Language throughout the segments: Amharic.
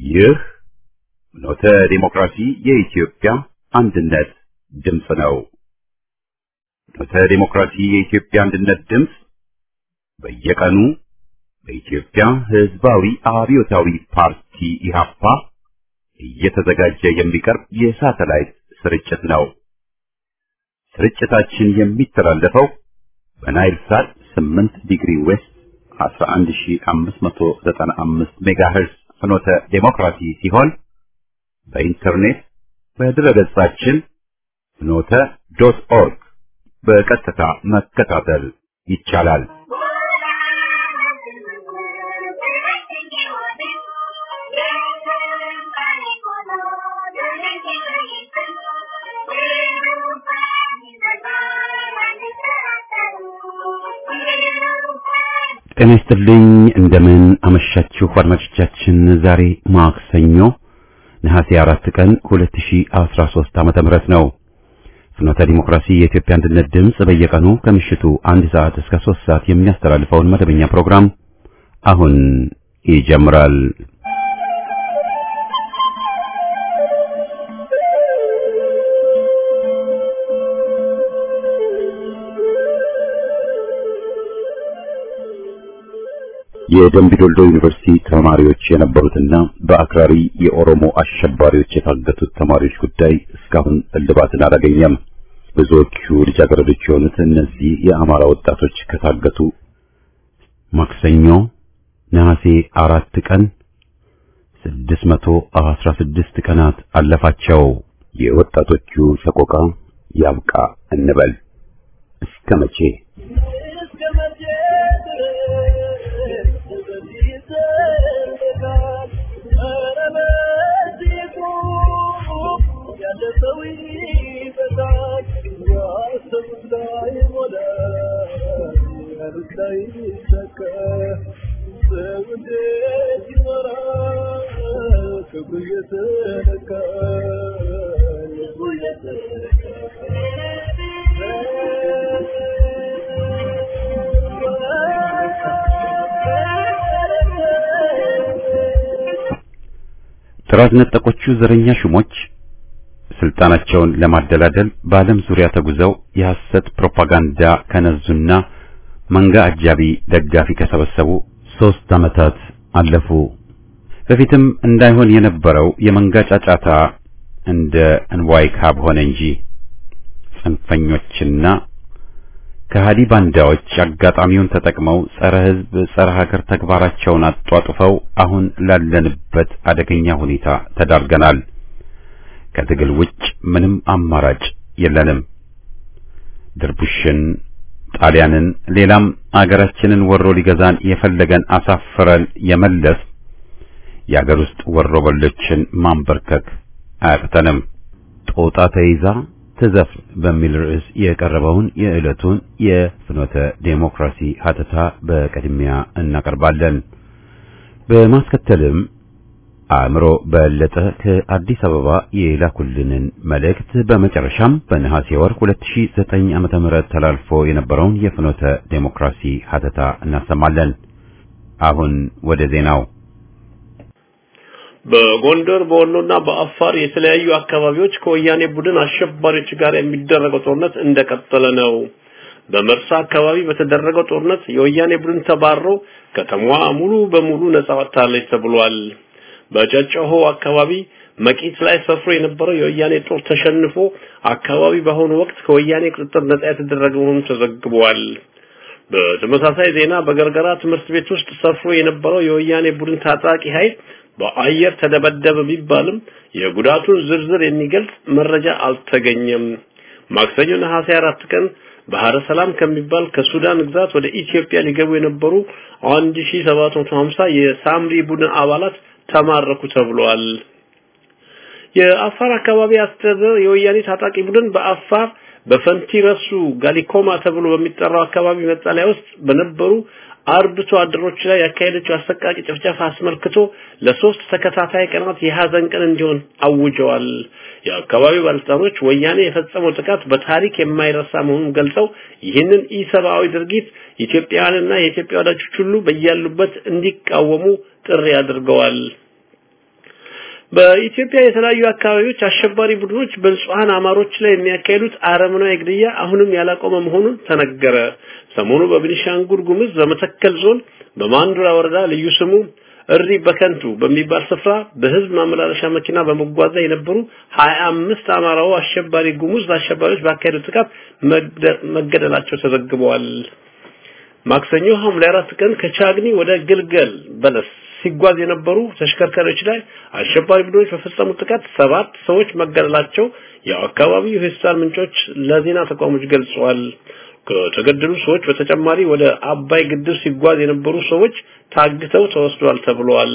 ይህ ፍኖተ ዲሞክራሲ የኢትዮጵያ አንድነት ድምፅ ነው። ፍኖተ ዲሞክራሲ የኢትዮጵያ አንድነት ድምፅ በየቀኑ በኢትዮጵያ ሕዝባዊ አብዮታዊ ፓርቲ ኢህአፓ እየተዘጋጀ የሚቀርብ የሳተላይት ስርጭት ነው። ስርጭታችን የሚተላለፈው በናይል ሳት 8 ዲግሪ ዌስት 11595 ሜጋሄርዝ ፍኖተ ዲሞክራሲ ሲሆን በኢንተርኔት በድረገጻችን ፍኖተ.ኦርግ በቀጥታ መከታተል ይቻላል። ጤና ይስጥልኝ እንደምን አመሻችሁ አድማጮቻችን። ዛሬ ማክሰኞ ነሐሴ 4 ቀን 2013 ዓመተ ምህረት ነው። ፍኖተ ዲሞክራሲ የኢትዮጵያ አንድነት ድምፅ በየቀኑ ከምሽቱ 1 ሰዓት እስከ 3 ሰዓት የሚያስተላልፈውን መደበኛ ፕሮግራም አሁን ይጀምራል። የደምቢ ዶልዶ ዩኒቨርሲቲ ተማሪዎች የነበሩትና በአክራሪ የኦሮሞ አሸባሪዎች የታገቱት ተማሪዎች ጉዳይ እስካሁን እልባትን አላገኘም። ብዙዎቹ ልጃገረዶች የሆኑት እነዚህ የአማራ ወጣቶች ከታገቱ ማክሰኞ ነሐሴ 4 ቀን 616 ቀናት አለፋቸው። የወጣቶቹ ሰቆቃ ያብቃ እንበል። እስከ መቼ? ጥራት ነጠቆቹ ዘረኛ ሹሞች ስልጣናቸውን ለማደላደል በዓለም ዙሪያ ተጉዘው የሐሰት ፕሮፓጋንዳ ከነዙና መንጋ አጃቢ ደጋፊ ከሰበሰቡ 3 ዓመታት አለፉ። በፊትም እንዳይሆን የነበረው የመንጋ ጫጫታ እንደ እንዋይ ካብ ሆነ እንጂ ጽንፈኞችና ከሃዲ ባንዳዎች አጋጣሚውን ተጠቅመው ጸረ ሕዝብ ጸረ ሀገር ተግባራቸውን አጧጡፈው አሁን ላለንበት አደገኛ ሁኔታ ተዳርገናል። ከትግል ውጭ ምንም አማራጭ የለንም። ድርቡሽን ጣሊያንን ሌላም አገራችንን ወሮ ሊገዛን የፈለገን አሳፍረን የመለስ የአገር ውስጥ ወሮበሎችን ማንበርከክ አያቅተንም። ጦጣ ተይዛ ተዘፍን በሚል ርዕስ የቀረበውን የዕለቱን የፍኖተ ዴሞክራሲ ሀተታ በቅድሚያ እናቀርባለን። በማስከተልም አእምሮ በለጠ ከአዲስ አበባ የላኩልንን መልእክት፣ በመጨረሻም በነሐሴ ወር 2009 ዓመተ ምህረት ተላልፎ የነበረውን የፍኖተ ዴሞክራሲ ሀተታ እናሰማለን። አሁን ወደ ዜናው። በጎንደር በወሎና በአፋር የተለያዩ አካባቢዎች ከወያኔ ቡድን አሸባሪዎች ጋር የሚደረገው ጦርነት እንደቀጠለ ነው። በመርሳ አካባቢ በተደረገው ጦርነት የወያኔ ቡድን ተባሮ ከተማዋ ሙሉ በሙሉ ነጻ ወጥታለች ተብሏል። በጨጨሆ አካባቢ መቂት ላይ ሰፍሮ የነበረው የወያኔ ጦር ተሸንፎ አካባቢ በአሁኑ ወቅት ከወያኔ ቁጥጥር ነጻ የተደረገ መሆኑ ተዘግቧል። በተመሳሳይ ዜና በገርገራ ትምህርት ቤት ውስጥ ሰፍሮ የነበረው የወያኔ ቡድን ታጣቂ ኃይል በአየር ተደበደበ ቢባልም የጉዳቱን ዝርዝር የሚገልጽ መረጃ አልተገኘም። ማክሰኞ ነሐሴ 4 ቀን ባህረ ሰላም ከሚባል ከሱዳን ግዛት ወደ ኢትዮጵያ ሊገቡ የነበሩ 1750 የሳምሪ ቡድን አባላት ተማረኩ ተብሏል። የአፋር አካባቢ አስተዳደር የወያኔ ታጣቂ ቡድን በአፋር በፈንቲረሱ ጋሊኮማ ተብሎ በሚጠራው አካባቢ መጠለያ ውስጥ በነበሩ አርብቶ አደሮች ላይ ያካሄደችው አሰቃቂ ጭፍጨፋ አስመልክቶ ለ3 ተከታታይ ቀናት የሐዘን ቀን እንዲሆን አውጀዋል። የአካባቢው ባለስልጣኖች ወያኔ የፈጸመው ጥቃት በታሪክ የማይረሳ መሆኑን ገልጸው ይህንን ኢሰብአዊ ድርጊት ኢትዮጵያውያንና የኢትዮጵያ ወዳጆች ሁሉ በያሉበት እንዲቃወሙ ጥሪ አድርገዋል። በኢትዮጵያ የተለያዩ አካባቢዎች አሸባሪ ቡድኖች በንጹሃን አማሮች ላይ የሚያካሂዱት አረመናዊ ግድያ አሁንም ያላቆመ መሆኑን ተነገረ። ሰሞኑ በቤኒሻንጉል ጉሙዝ በመተከል ዞን በማንዱራ ወረዳ ልዩ ስሙ እሪ በከንቱ በሚባል ስፍራ በህዝብ ማመላለሻ መኪና በመጓዝ የነበሩ 25 አማራው አሸባሪ ጉሙዝ አሸባሪዎች ባካሄዱት ጥቃት መገደላቸው ተዘግቧል። ማክሰኞ ሐምሌ 4 ቀን ከቻግኒ ወደ ግልገል በለስ ሲጓዝ የነበሩ ተሽከርካሪዎች ላይ አሸባሪ ቡድኖች በፈጸሙት ጥቃት 7 ሰዎች መገደላቸው የአካባቢው የሆስፒታል ምንጮች ለዜና ተቋሞች ገልጸዋል። ከተገደሉ ሰዎች በተጨማሪ ወደ አባይ ግድብ ሲጓዝ የነበሩ ሰዎች ታግተው ተወስደዋል ተብሏል።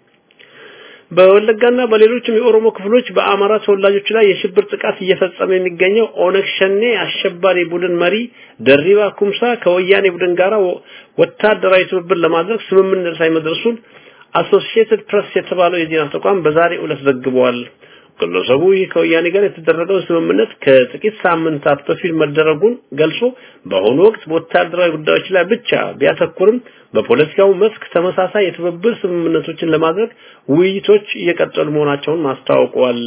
በወለጋና በሌሎችም የኦሮሞ ክፍሎች በአማራ ተወላጆች ላይ የሽብር ጥቃት እየፈጸመ የሚገኘው ኦነግ ሸኔ አሸባሪ ቡድን መሪ ደሪባ ኩምሳ ከወያኔ ቡድን ጋር ወታደራዊ ትብብር ለማድረግ ስምምነት ላይ መድረሱን አሶሲኤትድ ፕሬስ የተባለው የዜና ተቋም በዛሬው ዕለት ዘግቧል። ግለሰቡ ከወያኔ ጋር የተደረገው ስምምነት ከጥቂት ሳምንታት በፊት መደረጉን ገልጾ በአሁኑ ወቅት በወታደራዊ ጉዳዮች ላይ ብቻ ቢያተኩርም በፖለቲካው መስክ ተመሳሳይ የትብብር ስምምነቶችን ለማድረግ ውይይቶች እየቀጠሉ መሆናቸውን ማስታወቋል።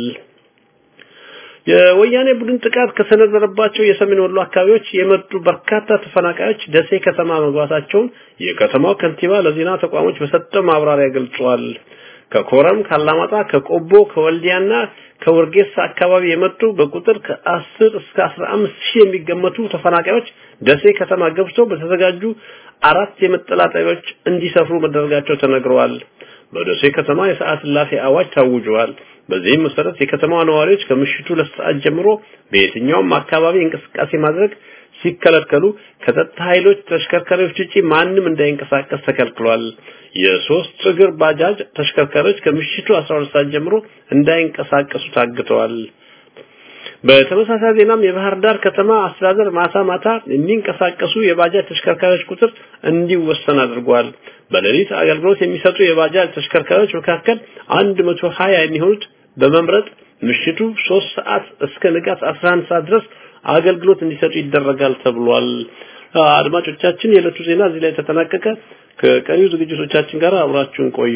የወያኔ ቡድን ጥቃት ከሰነዘረባቸው የሰሜን ወሎ አካባቢዎች የመጡ በርካታ ተፈናቃዮች ደሴ ከተማ መግባታቸውን የከተማው ከንቲባ ለዜና ተቋሞች በሰጠው ማብራሪያ ገልጿል። ከኮረም ካላማጣ ከቆቦ ከወልዲያና ከወርጌሳ አካባቢ የመጡ በቁጥር ከ10 እስከ 15 ሺህ የሚገመቱ ተፈናቃዮች ደሴ ከተማ ገብተው በተዘጋጁ 4 የመጠለያ ጣቢያዎች እንዲሰፍሩ መደረጋቸው ተነግሯል። በደሴ ከተማ የሰዓት እላፊ አዋጅ ታውጇል። በዚህም መሰረት የከተማዋ ነዋሪዎች ከምሽቱ 2 ሰዓት ጀምሮ በየትኛውም አካባቢ እንቅስቃሴ ማድረግ ሲከለከሉ ከጸጥታ ኃይሎች ተሽከርካሪዎች ውጪ ማንም እንዳይንቀሳቀስ ተከልክሏል። የ3 እግር ባጃጅ ተሽከርካሪዎች ከምሽቱ 12 ሰዓት ጀምሮ እንዳይንቀሳቀሱ ታግተዋል። በተመሳሳይ ዜናም የባህር ዳር ከተማ አስተዳደር ማታ የሚንቀሳቀሱ የባጃጅ ተሽከርካሪዎች ቁጥር እንዲወሰን አድርጓል። በሌሊት አገልግሎት የሚሰጡ የባጃጅ ተሽከርካሪዎች መካከል 120 የሚሆኑት በመምረጥ ምሽቱ 3 ሰዓት እስከ ንጋት 11 ሰዓት ድረስ አገልግሎት እንዲሰጡ ይደረጋል ተብሏል። አድማጮቻችን የዕለቱ ዜና እዚህ ላይ ተጠናቀቀ። ከቀሪው ዝግጅቶቻችን ጋር አብራችሁን ቆዩ።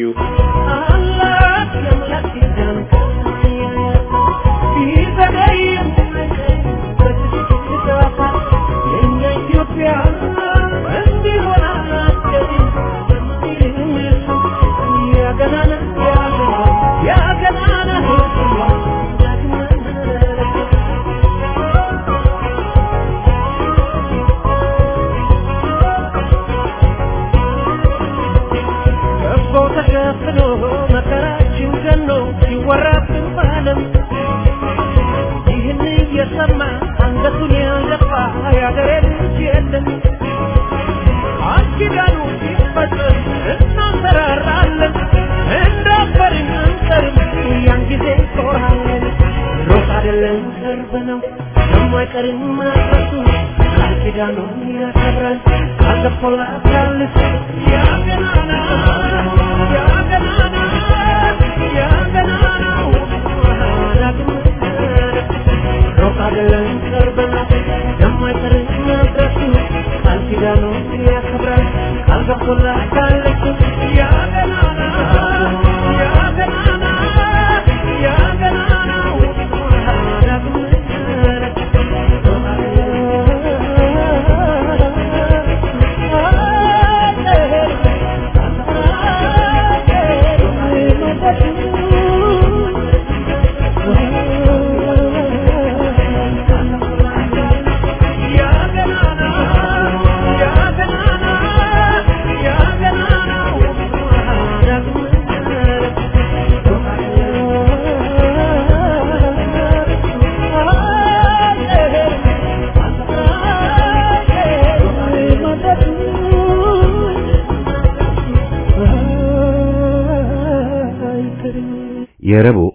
የረቡዕ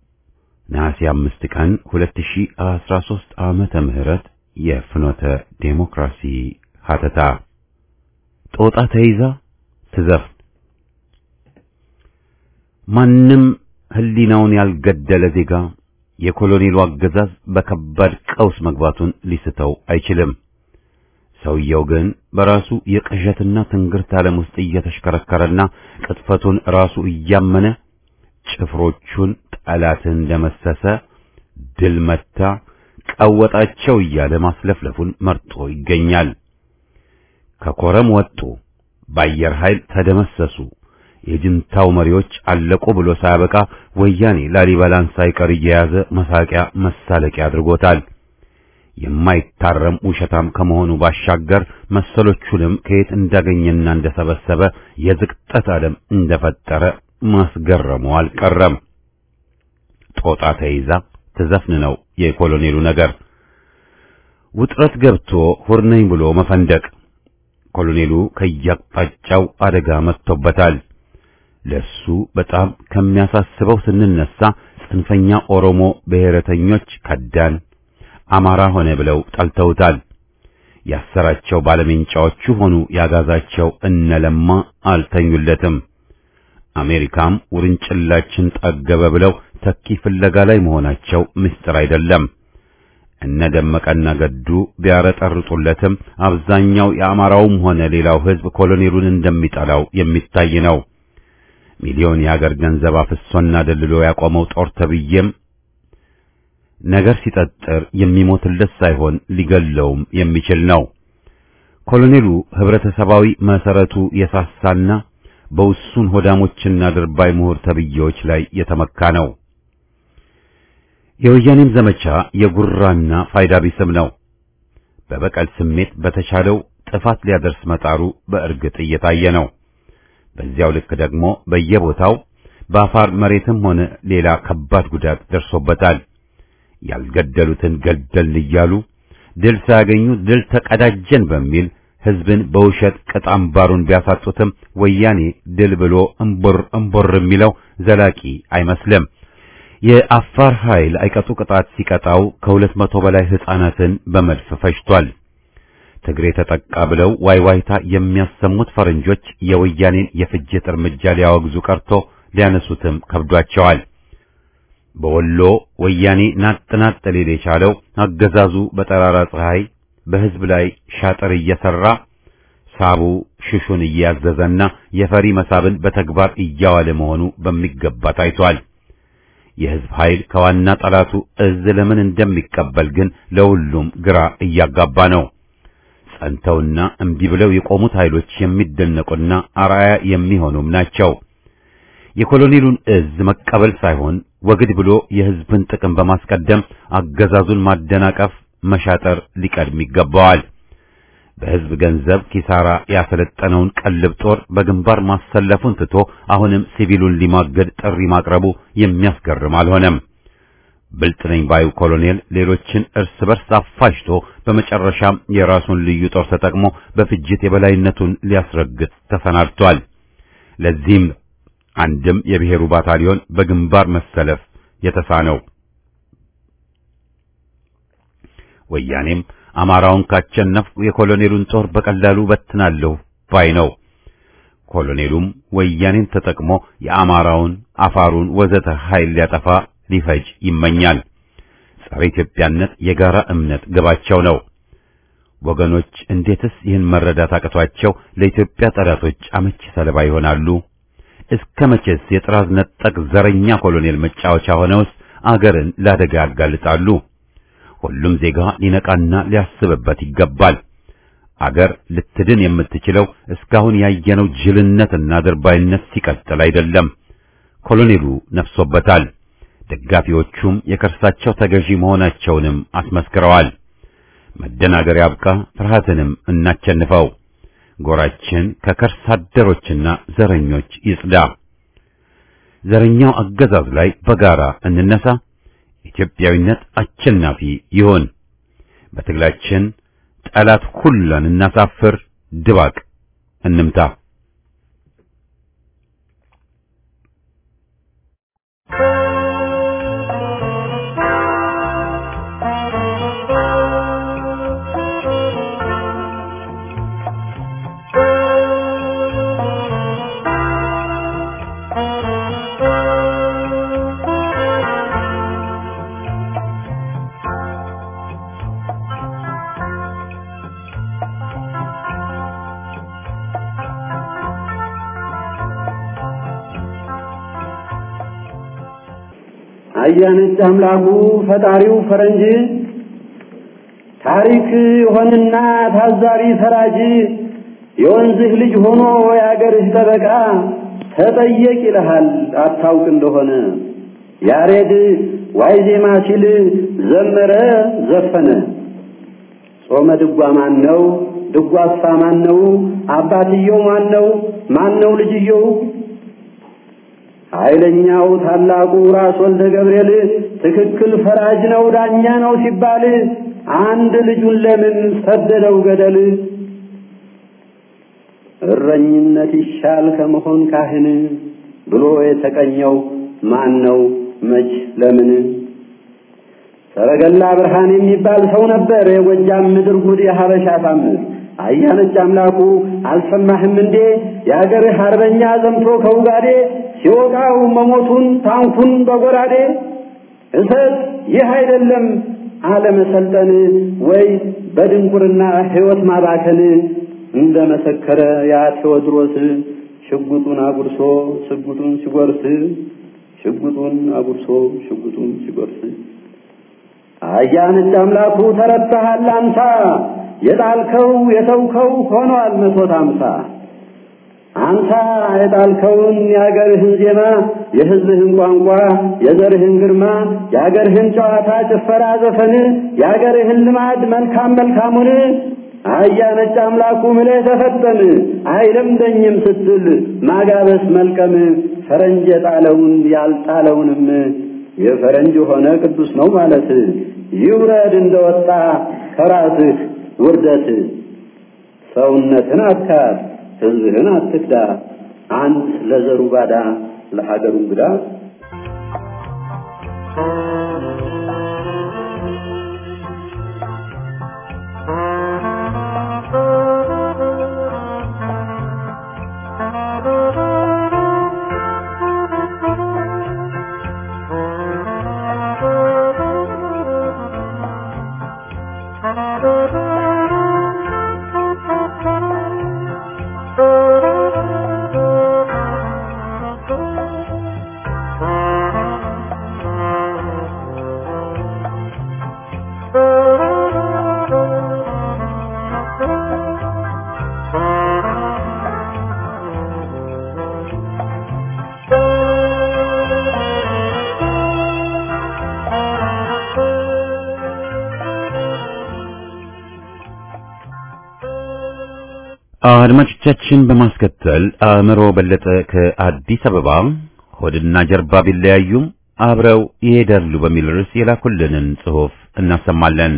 ነሐሴ 5 ቀን 2013 ዓመተ ምህረት የፍኖተ ዴሞክራሲ ሀተታ ጦጣ ተይዛ ትዘፍን። ማንም ህሊናውን ያልገደለ ዜጋ የኮሎኔሉ አገዛዝ በከባድ ቀውስ መግባቱን ሊስተው አይችልም። ሰውየው ግን በራሱ የቅዠትና ትንግርት ዓለም ውስጥ እየተሽከረከረና ቅጥፈቱን ራሱ እያመነ ጭፍሮቹን ጠላትን ደመሰሰ፣ ድል መታ፣ ቀወጣቸው እያለ ማስለፍለፉን መርጦ ይገኛል። ከኮረም ወጡ፣ በአየር ኃይል ተደመሰሱ፣ የጅንታው መሪዎች አለቁ ብሎ ሳያበቃ ወያኔ ላሊበላን ሳይቀር እየያዘ መሳቂያ መሳለቂያ አድርጎታል። የማይታረም ውሸታም ከመሆኑ ባሻገር መሰሎቹንም ከየት እንዳገኘና እንደሰበሰበ የዝቅጠት ዓለም እንደፈጠረ ማስገረሙ አልቀረም። ጦጣ ተይዛ ተዘፍን ነው የኮሎኔሉ ነገር። ውጥረት ገብቶ ሁርነኝ ብሎ መፈንደቅ። ኮሎኔሉ ከያቅጣጫው አደጋ መጥቶበታል። ለሱ በጣም ከሚያሳስበው ስንነሳ ጽንፈኛ ኦሮሞ ብሔረተኞች ከዳን አማራ ሆነ ብለው ጠልተውታል። ያሰራቸው ባለሜንጫዎቹ ሆኑ ያጋዛቸው እነለማ አልተኙለትም። አሜሪካም ውርንጭላችን ጠገበ ብለው ተኪ ፍለጋ ላይ መሆናቸው ምስጢር አይደለም። እነ ደመቀና ገዱ ቢያረጠርጡለትም አብዛኛው የአማራውም ሆነ ሌላው ሕዝብ ኮሎኔሉን እንደሚጠላው የሚታይ ነው። ሚሊዮን የሀገር ገንዘብ አፍሶና ደልሎ ያቆመው ጦር ተብዬም ነገር ሲጠጥር የሚሞትለት ሳይሆን ሊገለውም የሚችል ነው። ኮሎኔሉ ህብረተሰባዊ መሰረቱ የሳሳና በውሱን ሆዳሞችና ድርባይ ምሁር ተብዬዎች ላይ የተመካ ነው። የወያኔም ዘመቻ የጉራና ፋይዳ ቢስም ነው። በበቀል ስሜት በተቻለው ጥፋት ሊያደርስ መጣሩ በእርግጥ እየታየ ነው። በዚያው ልክ ደግሞ በየቦታው በአፋር መሬትም ሆነ ሌላ ከባድ ጉዳት ደርሶበታል። ያልገደሉትን ገደልን እያሉ ድል ሳያገኙ ድል ተቀዳጀን በሚል ህዝብን በውሸት ቅጣምባሩን ቢያሳጡትም ወያኔ ድል ብሎ እምቦር የሚለው ዘላቂ አይመስልም። የአፋር ኃይል አይቀጡ ቅጣት ሲቀጣው ከ200 በላይ ህፃናትን በመድፍ ፈጅቷል። ትግሬ ተጠቃ ብለው ዋይዋይታ የሚያሰሙት ፈረንጆች የወያኔን የፍጅት እርምጃ ሊያወግዙ ቀርቶ ሊያነሱትም ከብዷቸዋል። በወሎ ወያኔ ናጥናጥ ሊል የቻለው አገዛዙ በጠራራ ፀሐይ በህዝብ ላይ ሻጥር እየሰራ ሳቡ ሽሹን እያዘዘና የፈሪ መሳብን በተግባር እያዋለ መሆኑ በሚገባ ታይቷል። የህዝብ ኃይል ከዋና ጠላቱ እዝ ለምን እንደሚቀበል ግን ለሁሉም ግራ እያጋባ ነው። ጸንተውና እምቢ ብለው የቆሙት ኃይሎች የሚደነቁና አርአያ የሚሆኑም ናቸው። የኮሎኔሉን እዝ መቀበል ሳይሆን ወግድ ብሎ የህዝብን ጥቅም በማስቀደም አገዛዙን ማደናቀፍ መሻጠር ሊቀድም ይገባዋል። በህዝብ ገንዘብ ኪሳራ ያሰለጠነውን ቀልብ ጦር በግንባር ማሰለፉን ትቶ አሁንም ሲቪሉን ሊማገድ ጥሪ ማቅረቡ የሚያስገርም አልሆነም። ብልጥ ነኝ ባዩ ኮሎኔል ሌሎችን እርስ በርስ አፋጅቶ በመጨረሻም የራሱን ልዩ ጦር ተጠቅሞ በፍጅት የበላይነቱን ሊያስረግጥ ተሰናድቷል። ለዚህም አንድም የብሔሩ ባታሊዮን በግንባር መሰለፍ የተሳነው። ወያኔም አማራውን ካቸነፍ የኮሎኔሉን ጦር በቀላሉ በትናለሁ ባይ ነው። ኮሎኔሉም ወያኔን ተጠቅሞ የአማራውን፣ አፋሩን ወዘተ ኃይል ሊያጠፋ ሊፈጅ ይመኛል። ጸረ ኢትዮጵያነት የጋራ እምነት ግባቸው ነው። ወገኖች እንዴትስ ይህን መረዳት አቅቷቸው ለኢትዮጵያ ጠላቶች አመቺ ሰለባ ይሆናሉ? እስከ መቼስ የጥራዝ ነጠቅ ዘረኛ ኮሎኔል መጫወቻ ሆነውስ አገርን ለአደጋ ያጋልጣሉ? ሁሉም ዜጋ ሊነቃና ሊያስብበት ይገባል። አገር ልትድን የምትችለው እስካሁን ያየነው ጅልነትና ድርባይነት ሲቀጥል አይደለም። ኮሎኔሉ ነፍሶበታል። ደጋፊዎቹም የከርሳቸው ተገዢ መሆናቸውንም አስመስክረዋል። መደናገር ያብቃ፣ ፍርሃትንም እናቸንፈው። ጎራችን ከከርስ አደሮችና ዘረኞች ይጽዳ። ዘረኛው አገዛዝ ላይ በጋራ እንነሳ። ኢትዮጵያዊነት አሸናፊ ይሆን። በትግላችን ጠላት ሁሉን እናሳፍር፣ ድባቅ እንምታ። አያነች አምላኩ ፈጣሪው ፈረንጅ ታሪክ ሆነና ታዛሪ ፈራጅ የወንዝህ ልጅ ሆኖ ያገርህ ጠበቃ ተጠየቅ ይልሃል አታውቅ እንደሆነ ያሬድ ዋይ ዜማ ሲል ዘመረ ዘፈነ ጾመ ድጓ ማን ነው ድጓሳ ማን ነው አባትየው ማን ነው ልጅየው ኃይለኛው ታላቁ ራስ ወልደ ገብርኤል ትክክል ፈራጅ ነው ዳኛ ነው ሲባል አንድ ልጁን ለምን ሰደደው ገደል እረኝነት ይሻል ከመሆን ካህን ብሎ የተቀኘው ማን ነው መች ለምን ሰረገላ ብርሃን የሚባል ሰው ነበር የጎጃም ምድር ጉድ የሐበሻ ታምር አያነች አምላኩ አልሰማህም እንዴ ያገርህ አርበኛ ዘምቶ ከውጋዴ ሲወጋው መሞቱን ታንኩን በጎራዴ እሰት ይህ አይደለም አለመሰልጠን ወይ በድንቁርና ሕይወት ማባከን እንደመሰከረ ያ ቴዎድሮስ ሽጉጡን አጉርሶ ሽጉጡን ሲጎርስ አያነች አምላኩ ተረታሃል አንሳ የጣልከው የተውከው ሆኗል 150 አንተ የጣልከውን ያገርህን ዜማ የህዝብህን ቋንቋ የዘርህን ግርማ ያገርህን ጨዋታ ጭፈራ ዘፈን ያገርህን ልማድ መልካሙን አያነች አምላኩ ምለህ ተፈጠን አይለምደኝም ስትል ማጋበስ መልቀም ፈረንጅ የጣለውን ያልጣለውንም የፈረንጅ ሆነ ቅዱስ ነው ማለት ይውረድ እንደወጣ ከራስህ ውርደት ሰውነትን አትካድ ህዝብህን አትክዳ አንት ለዘሩ ባዳ ለሀገሩ እንግዳ አድማጮቻችን በማስከተል አእምሮ በለጠ ከአዲስ አበባ ሆድና ጀርባ ቢለያዩም አብረው ይሄዳሉ በሚል ርዕስ የላኩልንን ጽሑፍ እናሰማለን።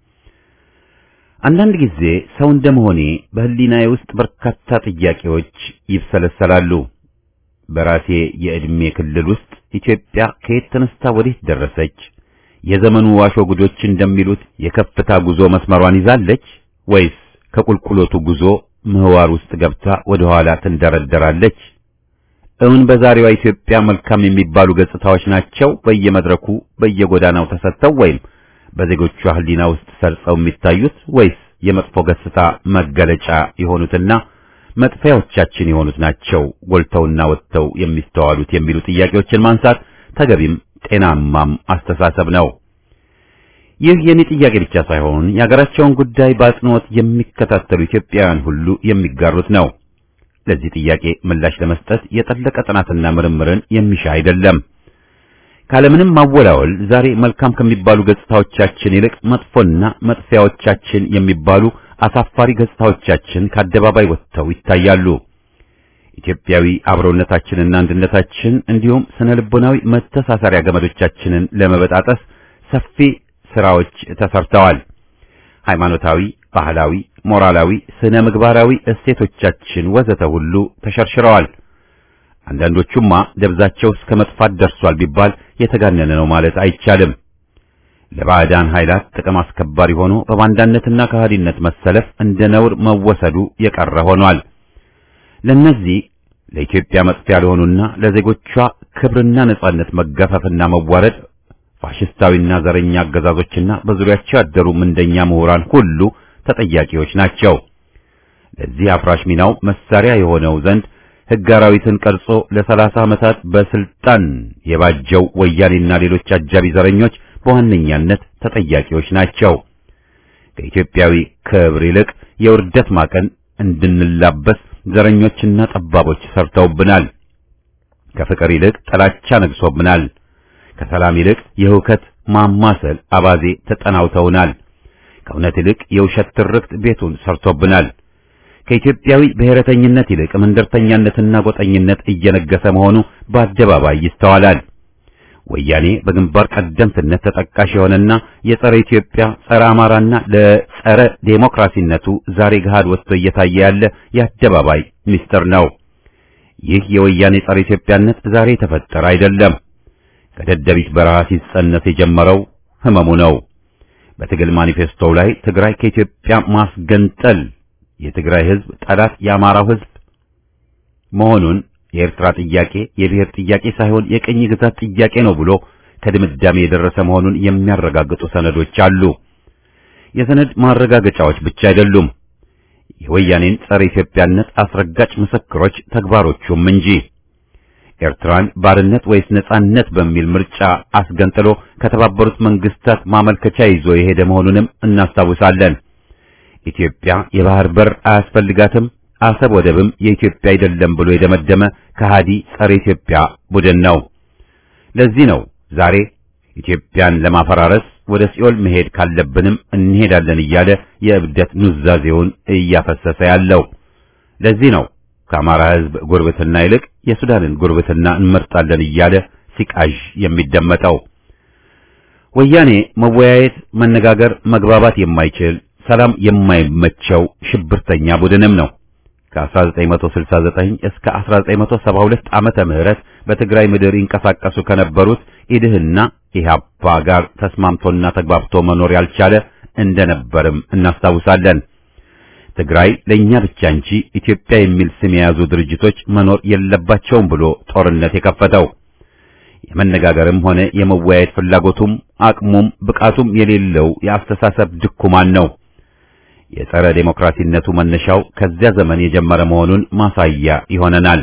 አንዳንድ ጊዜ ሰው እንደመሆኔ በህሊናዬ ውስጥ በርካታ ጥያቄዎች ይብሰለሰላሉ። በራሴ የዕድሜ ክልል ውስጥ ኢትዮጵያ ከየት ተነስታ ወዴት ደረሰች? የዘመኑ ዋሾ ጉዶች እንደሚሉት የከፍታ ጉዞ መስመሯን ይዛለች ወይስ ከቁልቁሎቱ ጉዞ ምህዋር ውስጥ ገብታ ወደ ኋላ ትንደረደራለች? እውን በዛሬዋ ኢትዮጵያ መልካም የሚባሉ ገጽታዎች ናቸው በየመድረኩ በየጎዳናው ተሰጥተው ወይም በዜጎቿ ህሊና ውስጥ ሰርጸው የሚታዩት ወይስ የመጥፎ ገጽታ መገለጫ የሆኑትና መጥፊያዎቻችን የሆኑት ናቸው ጎልተውና ወጥተው የሚስተዋሉት የሚሉ ጥያቄዎችን ማንሳት ተገቢም ጤናማም አስተሳሰብ ነው። ይህ የኔ ጥያቄ ብቻ ሳይሆን የሀገራቸውን ጉዳይ በአጽንኦት የሚከታተሉ ኢትዮጵያውያን ሁሉ የሚጋሩት ነው። ለዚህ ጥያቄ ምላሽ ለመስጠት የጠለቀ ጥናትና ምርምርን የሚሻ አይደለም። ካለምንም ማወላወል ዛሬ መልካም ከሚባሉ ገጽታዎቻችን ይልቅ መጥፎና መጥፊያዎቻችን የሚባሉ አሳፋሪ ገጽታዎቻችን ከአደባባይ ወጥተው ይታያሉ። ኢትዮጵያዊ አብሮነታችንና አንድነታችን እንዲሁም ስነልቦናዊ መተሳሰሪያ ገመዶቻችንን ለመበጣጠስ ሰፊ ስራዎች ተሰርተዋል። ሃይማኖታዊ፣ ባህላዊ፣ ሞራላዊ፣ ስነ ምግባራዊ እሴቶቻችን ወዘተ ሁሉ ተሸርሽረዋል። አንዳንዶቹማ ደብዛቸው እስከ መጥፋት ደርሷል ቢባል የተጋነነ ነው ማለት አይቻልም። ለባዕዳን ኃይላት ጥቅም አስከባሪ ሆኖ በባንዳነትና ከሃዲነት መሰለፍ እንደ ነውር መወሰዱ የቀረ ሆኗል። ለነዚህ ለኢትዮጵያ መጥፊያ ለሆኑና ለዜጎቿ ክብርና ነጻነት መገፈፍና መዋረድ ፋሽስታዊና ዘረኛ አገዛዞችና በዙሪያቸው ያደሩ ምንደኛ ምሁራን ሁሉ ተጠያቂዎች ናቸው። ለዚህ አፍራሽ ሚናው መሳሪያ የሆነው ዘንድ ሕግ አራዊትን ቀርጾ ለ30 ዓመታት በስልጣን የባጀው ወያኔና ሌሎች አጃቢ ዘረኞች በዋነኛነት ተጠያቂዎች ናቸው። ከኢትዮጵያዊ ክብር ይልቅ የውርደት ማቀን እንድንላበስ ዘረኞችና ጠባቦች ሰርተውብናል። ከፍቅር ይልቅ ጥላቻ ነግሶብናል። ከሰላም ይልቅ የሁከት ማማሰል አባዜ ተጠናውተውናል። ከእውነት ይልቅ የውሸት ትርክት ቤቱን ሰርቶብናል። ከኢትዮጵያዊ ብሔረተኝነት ይልቅ መንደርተኛነትና ጎጠኝነት እየነገሰ መሆኑ በአደባባይ ይስተዋላል። ወያኔ በግንባር ቀደምትነት ተጠቃሽ የሆነና የጸረ ኢትዮጵያ፣ ጸረ አማራና ለጸረ ዴሞክራሲነቱ ዛሬ ገሃድ ወጥቶ እየታየ ያለ የአደባባይ ሚስጥር ነው። ይህ የወያኔ ጸረ ኢትዮጵያነት ዛሬ የተፈጠረ አይደለም። ከደደቢት በረሃ ሲጸነስ የጀመረው ህመሙ ነው። በትግል ማኒፌስቶው ላይ ትግራይ ከኢትዮጵያ ማስገንጠል የትግራይ ህዝብ ጠላት የአማራው ህዝብ መሆኑን የኤርትራ ጥያቄ የብሔር ጥያቄ ሳይሆን የቅኝ ግዛት ጥያቄ ነው ብሎ ከድምዳሜ የደረሰ መሆኑን የሚያረጋግጡ ሰነዶች አሉ። የሰነድ ማረጋገጫዎች ብቻ አይደሉም፣ የወያኔን ጸረ ኢትዮጵያነት አስረጋጭ ምስክሮች ተግባሮቹም እንጂ። ኤርትራን ባርነት ወይስ ነጻነት በሚል ምርጫ አስገንጥሎ ከተባበሩት መንግስታት ማመልከቻ ይዞ የሄደ መሆኑንም እናስታውሳለን። ኢትዮጵያ የባህር በር አያስፈልጋትም፣ አሰብ ወደብም የኢትዮጵያ አይደለም ብሎ የደመደመ ከሃዲ ጸረ ኢትዮጵያ ቡድን ነው። ለዚህ ነው ዛሬ ኢትዮጵያን ለማፈራረስ ወደ ሲኦል መሄድ ካለብንም እንሄዳለን እያለ የእብደት ኑዛዜውን እያፈሰሰ ያለው። ለዚህ ነው ከአማራ ህዝብ ጉርብትና ይልቅ የሱዳንን ጉርብትና እንመርጣለን እያለ ሲቃዥ የሚደመጠው። ወያኔ መወያየት፣ መነጋገር፣ መግባባት የማይችል ሰላም የማይመቸው ሽብርተኛ ቡድንም ነው። ከ1969 እስከ 1972 ዓመተ ምህረት በትግራይ ምድር ይንቀሳቀሱ ከነበሩት ኢድህና ኢህአፓ ጋር ተስማምቶና ተግባብቶ መኖር ያልቻለ እንደነበርም እናስታውሳለን። ትግራይ ለኛ ብቻ እንጂ ኢትዮጵያ የሚል ስም የያዙ ድርጅቶች መኖር የለባቸውም ብሎ ጦርነት የከፈተው የመነጋገርም ሆነ የመወያየት ፍላጎቱም አቅሙም ብቃቱም የሌለው የአስተሳሰብ ድኩማን ነው። የጸረ ዴሞክራሲነቱ መነሻው ከዚያ ዘመን የጀመረ መሆኑን ማሳያ ይሆነናል።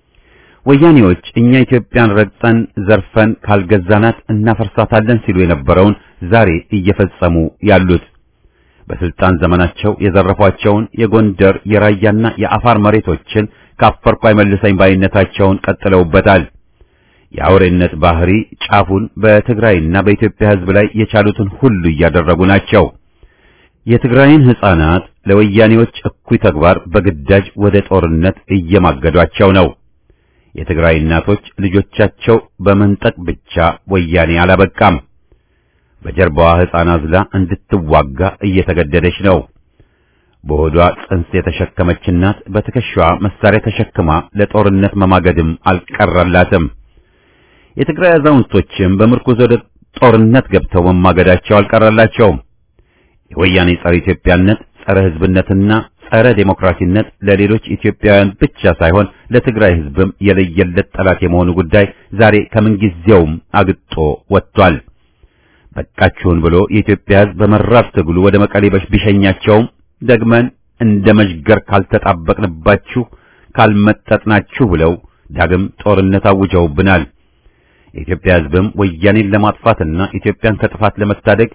ወያኔዎች እኛ ኢትዮጵያን ረግጠን ዘርፈን ካልገዛናት እናፈርሳታለን ሲሉ የነበረውን ዛሬ እየፈጸሙ ያሉት በስልጣን ዘመናቸው የዘረፏቸውን የጎንደር የራያና የአፋር መሬቶችን ካፈርኩ አይመልሰኝ ባይነታቸውን ቀጥለውበታል። የአውሬነት ባህሪ ጫፉን በትግራይና በኢትዮጵያ ሕዝብ ላይ የቻሉትን ሁሉ እያደረጉ ናቸው። የትግራይን ሕፃናት ለወያኔዎች እኩይ ተግባር በግዳጅ ወደ ጦርነት እየማገዷቸው ነው። የትግራይ እናቶች ልጆቻቸው በመንጠቅ ብቻ ወያኔ አላበቃም። በጀርባዋ ሕፃን አዝላ እንድትዋጋ እየተገደደች ነው። በሆዷ ጽንስ የተሸከመች እናት በትከሻዋ መሳሪያ ተሸክማ ለጦርነት መማገድም አልቀረላትም። የትግራይ አዛውንቶችም በምርኩዝ ወደ ጦርነት ገብተው መማገዳቸው አልቀረላቸውም። የወያኔ ጸረ ኢትዮጵያነት፣ ጸረ ሕዝብነትና ጸረ ዴሞክራሲነት ለሌሎች ኢትዮጵያውያን ብቻ ሳይሆን ለትግራይ ሕዝብም የለየለት ጠላት የመሆኑ ጉዳይ ዛሬ ከምንጊዜውም አግጦ ወጥቷል። በቃችሁን ብሎ የኢትዮጵያ ሕዝብ በመራር ትግሉ ወደ መቀሌ ቢሸኛቸውም ደግመን እንደ መዥገር ካልተጣበቅንባችሁ ካልመጠጥናችሁ ብለው ዳግም ጦርነት አውጀውብናል። የኢትዮጵያ ሕዝብም ወያኔን ለማጥፋትና ኢትዮጵያን ከጥፋት ለመታደግ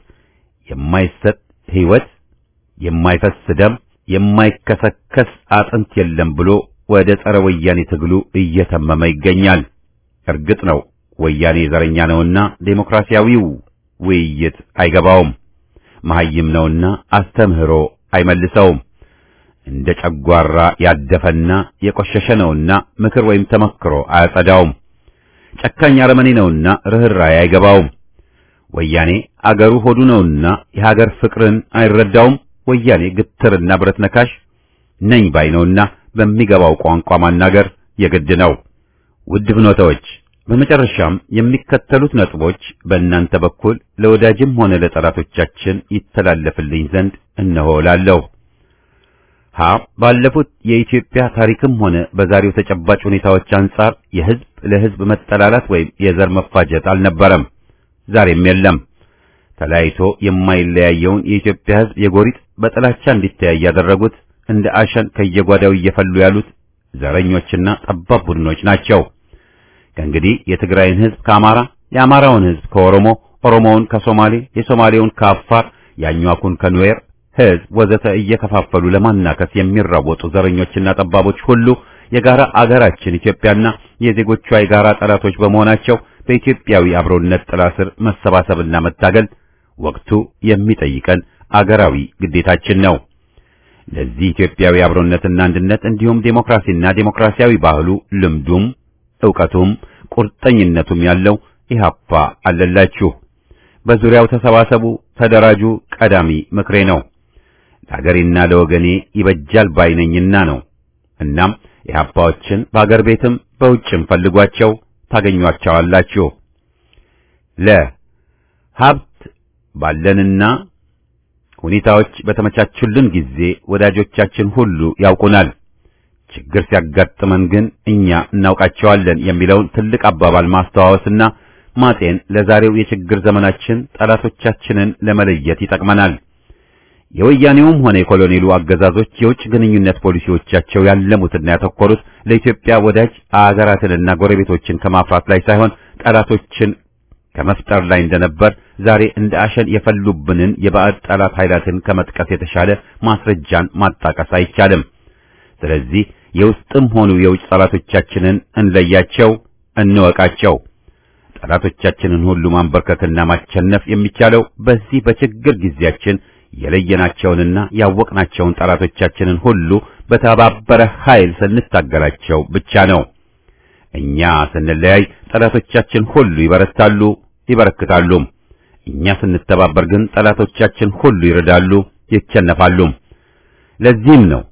የማይሰጥ ሕይወት፣ የማይፈስ ደም፣ የማይከሰከስ አጥንት የለም ብሎ ወደ ጸረ ወያኔ ትግሉ እየተመመ ይገኛል። እርግጥ ነው ወያኔ ዘረኛ ነውና ዴሞክራሲያዊው ውይይት አይገባውም። መሐይም ነውና አስተምህሮ አይመልሰውም። እንደ ጨጓራ ያደፈና የቆሸሸ ነውና ምክር ወይም ተመክሮ አያጸዳውም። ጨካኝ አረመኔ ነውና ርህራኄ አይገባውም። ወያኔ አገሩ ሆዱ ነውና የሀገር ፍቅርን አይረዳውም። ወያኔ ግትርና ብረት ነካሽ ነኝ ባይ ነውና በሚገባው ቋንቋ ማናገር የግድ ነው። ውድ ፍኖታዎች፣ በመጨረሻም የሚከተሉት ነጥቦች በእናንተ በኩል ለወዳጅም ሆነ ለጠላቶቻችን ይተላለፍልኝ ዘንድ እነሆ እላለሁ። ባለፉት የኢትዮጵያ ታሪክም ሆነ በዛሬው ተጨባጭ ሁኔታዎች አንጻር የህዝብ ለህዝብ መጠላላት ወይም የዘር መፋጀት አልነበረም፣ ዛሬም የለም። ተለያይቶ የማይለያየውን የኢትዮጵያ ህዝብ የጎሪጥ በጥላቻ እንዲተያይ ያደረጉት እንደ አሸን ከየጓዳው እየፈሉ ያሉት ዘረኞችና ጠባብ ቡድኖች ናቸው። ከእንግዲህ የትግራይን ህዝብ ከአማራ፣ የአማራውን ህዝብ ከኦሮሞ፣ ኦሮሞውን ከሶማሌ፣ የሶማሌውን ከአፋር፣ ያኛኩን ከኑዌር ህዝብ ወዘተ እየከፋፈሉ ለማናከስ የሚራወጡ ዘረኞችና ጠባቦች ሁሉ የጋራ አገራችን ኢትዮጵያና የዜጎቿ የጋራ ጠላቶች በመሆናቸው በኢትዮጵያዊ አብሮነት ጥላ ስር መሰባሰብና መታገል ወቅቱ የሚጠይቀን አገራዊ ግዴታችን ነው። ለዚህ ኢትዮጵያዊ አብሮነትና አንድነት እንዲሁም ዴሞክራሲና ዴሞክራሲያዊ ባህሉ ልምዱም ዕውቀቱም ቁርጠኝነቱም ያለው ኢህአፓ አለላችሁ። በዙሪያው ተሰባሰቡ፣ ተደራጁ ቀዳሚ ምክሬ ነው። ለሀገሬና ለወገኔ ይበጃል ባይነኝና ነው። እናም ኢህአፓዎችን በአገር ቤትም በውጭም ፈልጓቸው ታገኟቸዋላችሁ። ለሀብት ባለንና ሁኔታዎች በተመቻቹልን ጊዜ ወዳጆቻችን ሁሉ ያውቁናል። ችግር ሲያጋጥመን ግን እኛ እናውቃቸዋለን የሚለውን ትልቅ አባባል ማስተዋወስና ማጤን ለዛሬው የችግር ዘመናችን ጠላቶቻችንን ለመለየት ይጠቅመናል። የወያኔውም ሆነ የኮሎኔሉ አገዛዞች የውጭ ግንኙነት ፖሊሲዎቻቸው ያለሙትና ያተኮሩት ለኢትዮጵያ ወዳጅ አገራትንና ጎረቤቶችን ከማፍራት ላይ ሳይሆን ጠላቶችን ከመፍጠር ላይ እንደነበር ዛሬ እንደ አሸን የፈሉብንን የባዕድ ጠላት ኃይላትን ከመጥቀስ የተሻለ ማስረጃን ማጣቀስ አይቻልም። ስለዚህ የውስጥም ሆኑ የውጭ ጠላቶቻችንን እንለያቸው፣ እንወቃቸው። ጠላቶቻችንን ሁሉ ማንበርከክና ማቸነፍ የሚቻለው በዚህ በችግር ጊዜያችን የለየናቸውንና ያወቅናቸውን ጠላቶቻችንን ሁሉ በተባበረ ኃይል ስንታገላቸው ብቻ ነው። እኛ ስንለያይ ጠላቶቻችን ሁሉ ይበረታሉ፣ ይበረክታሉ። እኛ ስንተባበር ግን ጠላቶቻችን ሁሉ ይረዳሉ፣ ይቸነፋሉ። ለዚህም ነው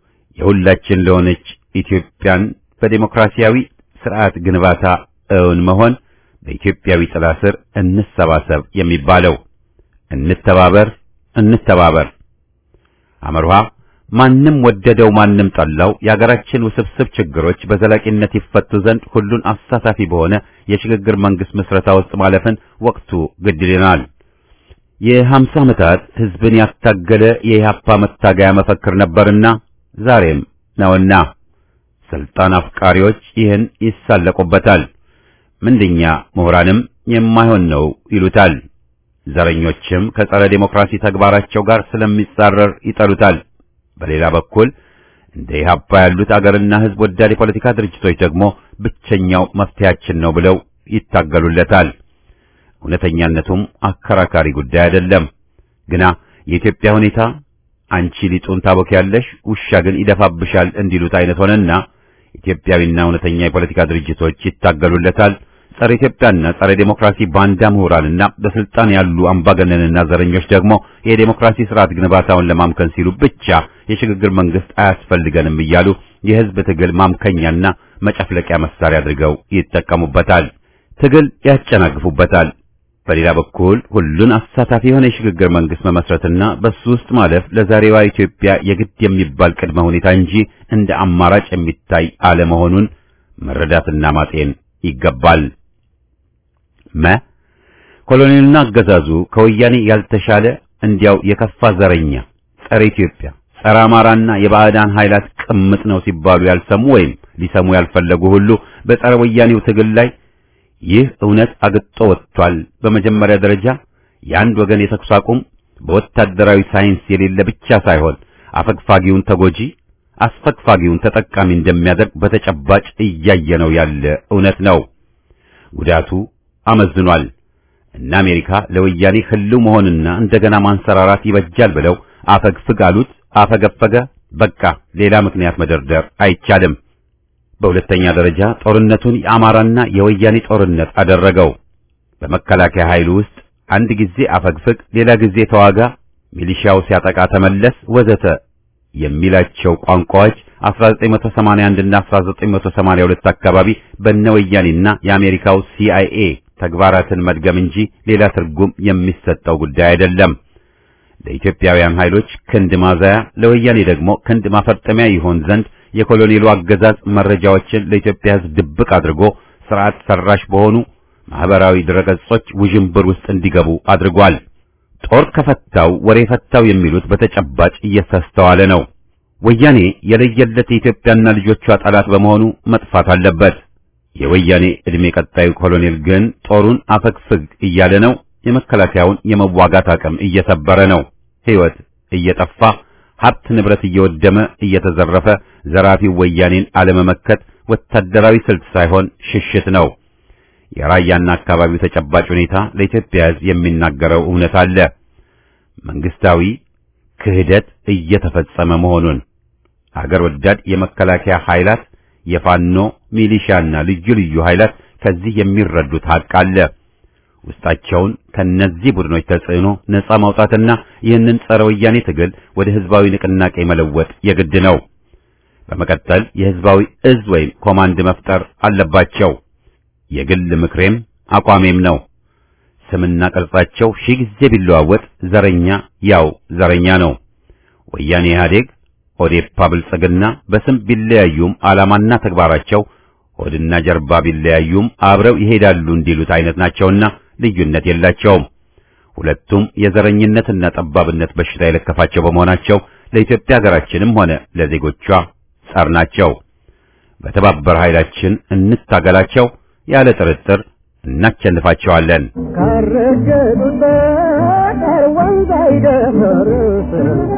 የሁላችን ለሆነች ኢትዮጵያን በዲሞክራሲያዊ ስርዓት ግንባታ እውን መሆን በኢትዮጵያዊ ጥላ ስር እንሰባሰብ የሚባለው። እንተባበር፣ እንተባበር። አመርሃ ማንም ወደደው ማንም ጠላው የሀገራችን ውስብስብ ችግሮች በዘላቂነት ይፈቱ ዘንድ ሁሉን አሳታፊ በሆነ የሽግግር መንግስት ምስረታ ውስጥ ማለፍን ወቅቱ ግድ ይለናል። የ50 ዓመታት ህዝብን ያታገለ የኢህአፓ መታገያ መፈክር ነበርና ዛሬም ነውና ስልጣን አፍቃሪዎች ይህን ይሳለቁበታል። ምንድኛ ምሁራንም የማይሆን ነው ይሉታል። ዘረኞችም ከጸረ ዴሞክራሲ ተግባራቸው ጋር ስለሚጻረር ይጠሉታል። በሌላ በኩል እንደ ኢህአፓ ያሉት አገርና ህዝብ ወዳድ የፖለቲካ ድርጅቶች ደግሞ ብቸኛው መፍትሄያችን ነው ብለው ይታገሉለታል። እውነተኛነቱም አከራካሪ ጉዳይ አይደለም። ግና የኢትዮጵያ ሁኔታ አንቺ ሊጡን ታቦኪያለሽ ውሻ ግን ይደፋብሻል እንዲሉት አይነት ሆነና ኢትዮጵያዊና እውነተኛ የፖለቲካ ድርጅቶች ይታገሉለታል። ጸረ ኢትዮጵያና ጸረ ዴሞክራሲ ባንዳ ምሁራንና በስልጣን ያሉ አምባገነንና ዘረኞች ደግሞ የዴሞክራሲ ስርዓት ግንባታውን ለማምከን ሲሉ ብቻ የሽግግር መንግስት አያስፈልገንም እያሉ የህዝብ ትግል ማምከኛና መጨፍለቂያ መሳሪያ አድርገው ይጠቀሙበታል። ትግል ያጨናግፉበታል። በሌላ በኩል ሁሉን አሳታፊ የሆነ የሽግግር መንግስት መመስረትና በሱ ውስጥ ማለፍ ለዛሬዋ ኢትዮጵያ የግድ የሚባል ቅድመ ሁኔታ እንጂ እንደ አማራጭ የሚታይ አለመሆኑን መረዳትና ማጤን ይገባል። ኮሎኔልና አገዛዙ ከወያኔ ያልተሻለ እንዲያው የከፋ ዘረኛ፣ ጸረ ኢትዮጵያ፣ ጸረ አማራና የባዕዳን ኃይላት ቅምጥ ነው ሲባሉ ያልሰሙ ወይም ሊሰሙ ያልፈለጉ ሁሉ በጸረ ወያኔው ትግል ላይ ይህ እውነት አግጦ ወጥቷል። በመጀመሪያ ደረጃ የአንድ ወገን የተኩስ አቁም በወታደራዊ ሳይንስ የሌለ ብቻ ሳይሆን አፈግፋጊውን ተጎጂ አስፈግፋጊውን ተጠቃሚ እንደሚያደርግ በተጨባጭ እያየነው ያለ እውነት ነው። ጉዳቱ አመዝኗል። እና አሜሪካ ለወያኔ ህልው መሆንና እንደገና ማንሰራራት ይበጃል ብለው አፈግፍግ አሉት፣ አፈገፈገ። በቃ ሌላ ምክንያት መደርደር አይቻልም። በሁለተኛ ደረጃ ጦርነቱን የአማራና የወያኔ ጦርነት አደረገው። በመከላከያ ኃይሉ ውስጥ አንድ ጊዜ አፈግፍግ፣ ሌላ ጊዜ ተዋጋ፣ ሚሊሻው ሲያጠቃ ተመለስ ወዘተ የሚላቸው ቋንቋዎች 1981 እና 1982 አካባቢ በነወያኔና የአሜሪካው CIA ተግባራትን መድገም እንጂ ሌላ ትርጉም የሚሰጠው ጉዳይ አይደለም። ለኢትዮጵያውያን ኃይሎች ክንድ ማዛያ፣ ለወያኔ ደግሞ ክንድ ማፈርጠሚያ ይሆን ዘንድ የኮሎኔሉ አገዛዝ መረጃዎችን ለኢትዮጵያ ሕዝብ ድብቅ አድርጎ ስርዓት ሰራሽ በሆኑ ማህበራዊ ድረገጾች ውዥንብር ውስጥ እንዲገቡ አድርጓል። ጦር ከፈታው ወሬ ፈታው የሚሉት በተጨባጭ እየተስተዋለ ነው። ወያኔ የለየለት የኢትዮጵያና ልጆቿ ጠላት በመሆኑ መጥፋት አለበት። የወያኔ እድሜ ቀጣዩ ኮሎኔል ግን ጦሩን አፈግፍግ እያለ ነው። የመከላከያውን የመዋጋት አቅም እየሰበረ ነው። ሕይወት እየጠፋ ሀብት ንብረት እየወደመ እየተዘረፈ ዘራፊው ወያኔን አለመመከት ወታደራዊ ስልት ሳይሆን ሽሽት ነው። የራያና አካባቢው ተጨባጭ ሁኔታ ለኢትዮጵያ ሕዝብ የሚናገረው እውነት አለ። መንግስታዊ ክህደት እየተፈጸመ መሆኑን አገር ወዳድ የመከላከያ ኃይላት የፋኖ ሚሊሻና ልዩ ልዩ ኃይላት ከዚህ የሚረዱት ሀቅ አለ። ውስጣቸውን ከነዚህ ቡድኖች ተጽዕኖ ነፃ ማውጣትና ይህንን ጸረ ወያኔ ትግል ወደ ህዝባዊ ንቅናቄ መለወጥ የግድ ነው። በመቀጠል የህዝባዊ እዝ ወይም ኮማንድ መፍጠር አለባቸው። የግል ምክሬም አቋሜም ነው። ስምና ቅርጻቸው ሺህ ጊዜ ቢለዋወጥ ዘረኛ ያው ዘረኛ ነው። ወያኔ ኢህአዴግ፣ ኦዴፓ፣ ብልጽግና በስም ቢለያዩም ዓላማና ተግባራቸው ሆድና ጀርባ ቢለያዩም አብረው ይሄዳሉ እንዲሉት አይነት ናቸውና ልዩነት የላቸውም። ሁለቱም የዘረኝነትና ጠባብነት በሽታ የለከፋቸው በመሆናቸው ለኢትዮጵያ ሀገራችንም ሆነ ለዜጎቿ ጸር ናቸው። በተባበረ ኃይላችን እንታገላቸው። ያለ ጥርጥር እናቸንፋቸዋለን። ካረገጡት በቀር ወንዝ አይደፈርስ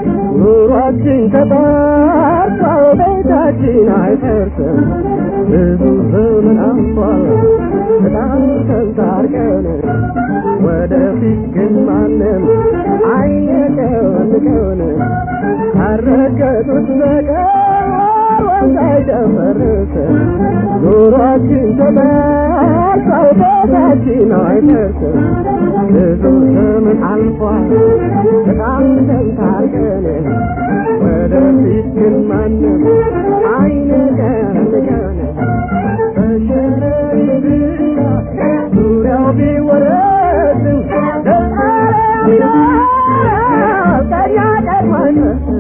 ኑሯችን ተባርቷል ቤታችን አይፈርስም። ብዙ ዘመን አልፏል በጣም ተንታርቀን ወደፊት ግን ማንም አይነቀንቀን። ካረገጡት በቀር ወንዝ አይደፈርስ ኑሯችን ተባርቷል ቤታችን አይፈርስም። ብዙ ዘመን አልፏል በጣም ተንታርቀን ወደፊት ግን ማንም አይነቀንቀን። በሸረሪ ብቻ ዙሪያው ቢወረድም ደስታሪያ ቀኛ ቀድማን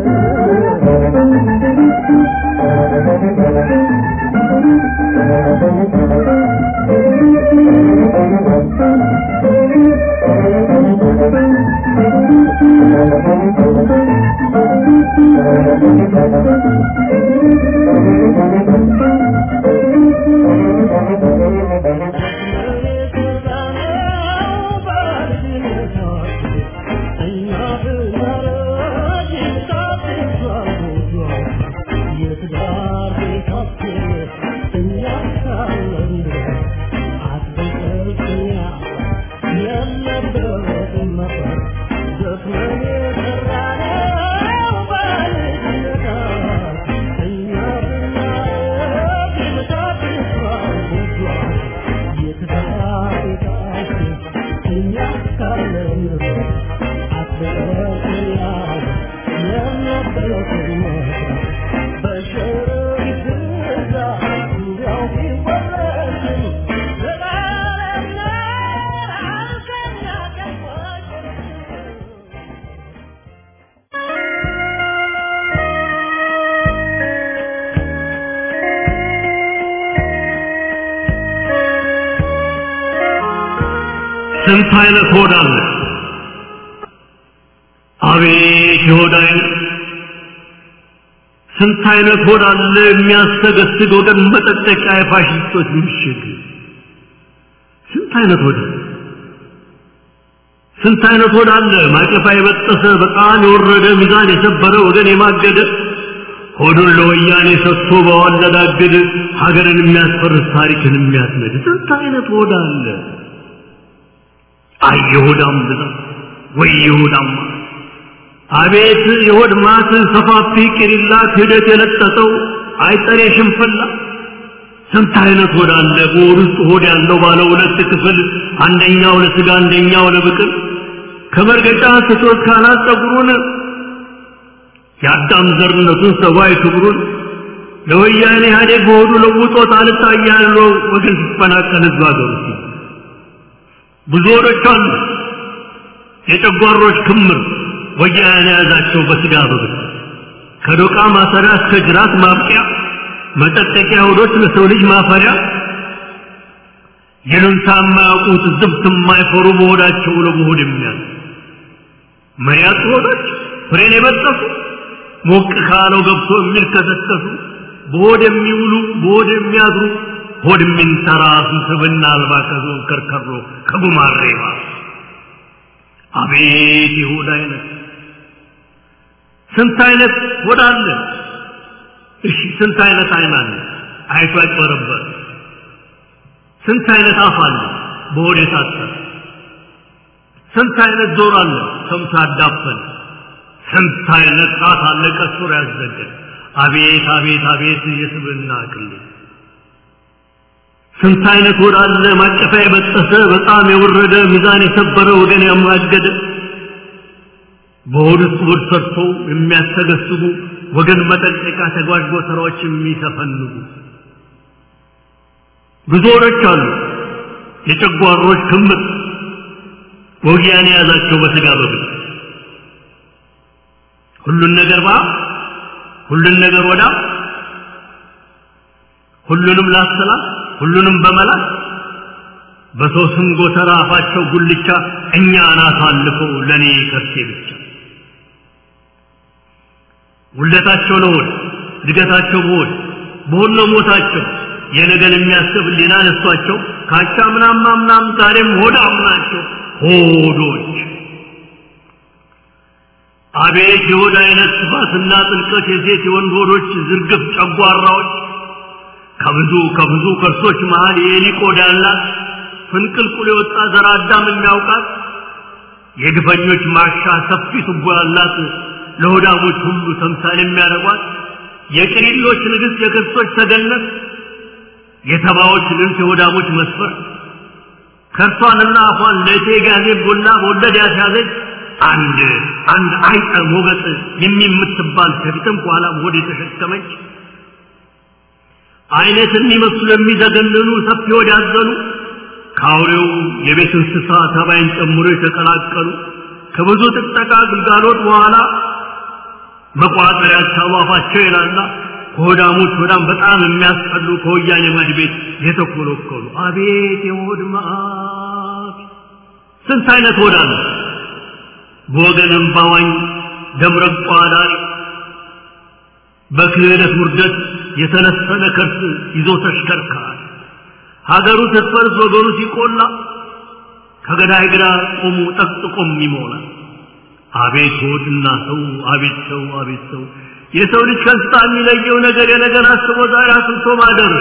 ስንት አይነት ሆድ አለ! አቤት የሆድ አይነት! ስንት አይነት ሆድ አለ! የሚያስተገስግ ወገን መጠጠቂያ የፋሽስቶች ምሽግ! ስንት አይነት ሆድ አለ! ስንት አይነት ሆድ አለ! ማቀፋ የበጠሰ በጣም የወረደ ሚዛን የሰበረ ወገን የማገደ ሆዱን ለወያኔ ሰጥቶ በወለዳግድ ሀገርን የሚያስፈርስ ታሪክን የሚያስነድ ስንት አይነት ሆድ አለ! አይ የሆዳም ብዛት ወይ የሆዳም አቤት የሆድ ማት ሰፋፊ ቅሪላ ክህደት የለጠጠው አይጠሬ ሽንፍላ ስንት አይነት ሆድ አለ! በሆድ ውስጥ ሆድ ያለው ባለ ሁለት ክፍል አንደኛው ለስጋ አንደኛው ለብቅል ከመርገጫ ስቶት ካላት ጸጉሩን የአዳም ዘርነቱን ሰብአዊ ክብሩን ለወያኔ ኢህአዴግ በሆዱ ለውጦት አልታያለው ወገን ሲፈናቀል ህዝብ አገሩ ብዙ ሆዶች አሉ የጨጓሮች ክምር ወያኔ ያዛቸው በስጋ በብት ከዶቃ ማሰሪያ እስከ ጅራት ማብቂያ መጠጠቂያ ሆዶች ለሰው ልጅ ማፈሪያ የሉንታ የማያውቁት ዝብት የማይፈሩ በሆዳቸው ለመሆድ የሚያዝ መሪያት ሆዶች ፍሬን የበጠሱ ሞቅ ካለው ገብቶ የሚልከሰከሱ በሆድ የሚውሉ በሆድ የሚያድሩ ሆድ የሚንተራሱ ስብና አልባ ከዞን ከርከሮ ከጉማሬባ አቤት ይሁዳ አይነት ስንት አይነት ሆድ አለ እሺ ስንት አይነት አይን አለ አይቶ አይቆረበር ስንት አይነት አፍ አለ በሆድ የታሰረ ስንት አይነት ጆሮ አለ ሰምቶ ያዳፈን ስንት አይነት ጣት አለ ቀስሮ ያዘገ አቤት አቤት አቤት የስብና አቅል ስንት አይነት ሆድ አለ ማቀፋ የበጠሰ በጣም የወረደ ሚዛን የሰበረ ወገን ያማገደ በሆድ ውስጥ ሆድ ሰርቶ የሚያስተገስቡ ወገን መጠንቀቂያ ተጓዥ ጎተራዎች የሚሰፈንጉ ብዙዎች አሉ የጨጓሮች ክምር ወጊያን ያዛቸው በስጋ በብት ሁሉን ነገር ሁሉን ነገር ወዳ ሁሉንም ላሰላ ሁሉንም በመላስ በሶስም ጎተራ አፋቸው ጉልቻ እኛ አናት አልፈው ለኔ ከርሴ ብቻ ውለታቸው ነው ድገታቸው በሆነ ሞታቸው የነገን የሚያስብ ሊና ነሷቸው ካቻ ምናም ዛሬም ሆዳም ናቸው ሆዶች አቤት የሆድ አይነት ስፋትና ጥልቀት የሴት የወንድ ሆዶች ዝርግፍ ጨጓራዎች ከብዙ ከርሶች መሃል የኤሊ ቆዳ ያላት ፍንቅልቁል የወጣ ዘር አዳም የሚያውቃት የግፈኞች ማሻ ሰፊ ቱቦ ያላት ለሆዳሞች ሁሉ ተምሳሌ የሚያደርጓት የቅሪሎች ንግሥት የክርስቶች ተገነት የተባዎች ልጅ የሆዳሞች መስፈር ከርሷንና አፏን ለቴጋዜ ቡላ ወለድ ያሳዘች አንድ አይጠ ሞገጥ የሚምትባል ከፊትም ኋላ ሆድ የተሸከመች አይነት የሚመስሉ የሚዘገንኑ ሰፊ ሆድ ያዘሉ ካውሬው የቤት እንስሳ ተባይን ጨምሮ የተቀላቀሉ ከብዙ ጥቅጠቃ ግልጋሎት በኋላ መቋጠሪያ አፋቸው ይላላ ከሆዳሞች ሆዳም በጣም የሚያስጠሉ ከወያኔ መድቤት የተኮለኮሉ አቤት የሆድ ማአት ስንት አይነት ሆዳ ነው በወገንም ባዋኝ ደምረቋ ዳሪ በክህደት ውርደት የተነሰነ ከርስ ይዞ ተሽከርካሪ ሀገሩ ስትፈርስ ወገኑ ሲቆላ ከገዳይ ግራ ቆሙ ጠቅጥቆም ይሞላል አቤት ሆድና ሰው አቤት ሰው የሰው ልጅ ከእንስሳ የሚለየው ነገር የነገር አስቦ ዛሬ አስብቶ ማደር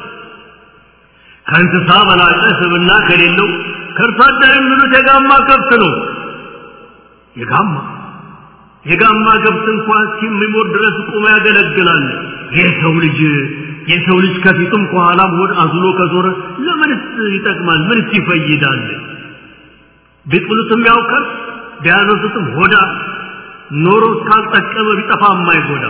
ከእንስሳ በላቀ ስብና ከሌለው ከእርሷ አደር የሚሉት የጋማ ከብት ነው የጋማ ከብት እንኳን ሲሞት ድረስ ቆሞ ያገለግላል የሰው ልጅ ከፊቱም ከኋላም ሆድ አዝሎ ከዞረ ለምንስ ይጠቅማል ምንስ ይፈይዳል ቢጥሉትም ያውቃል ቢያነሱትም ሆዳ ኖሮ ካልጠቀመ ቢጠፋ የማይጎዳ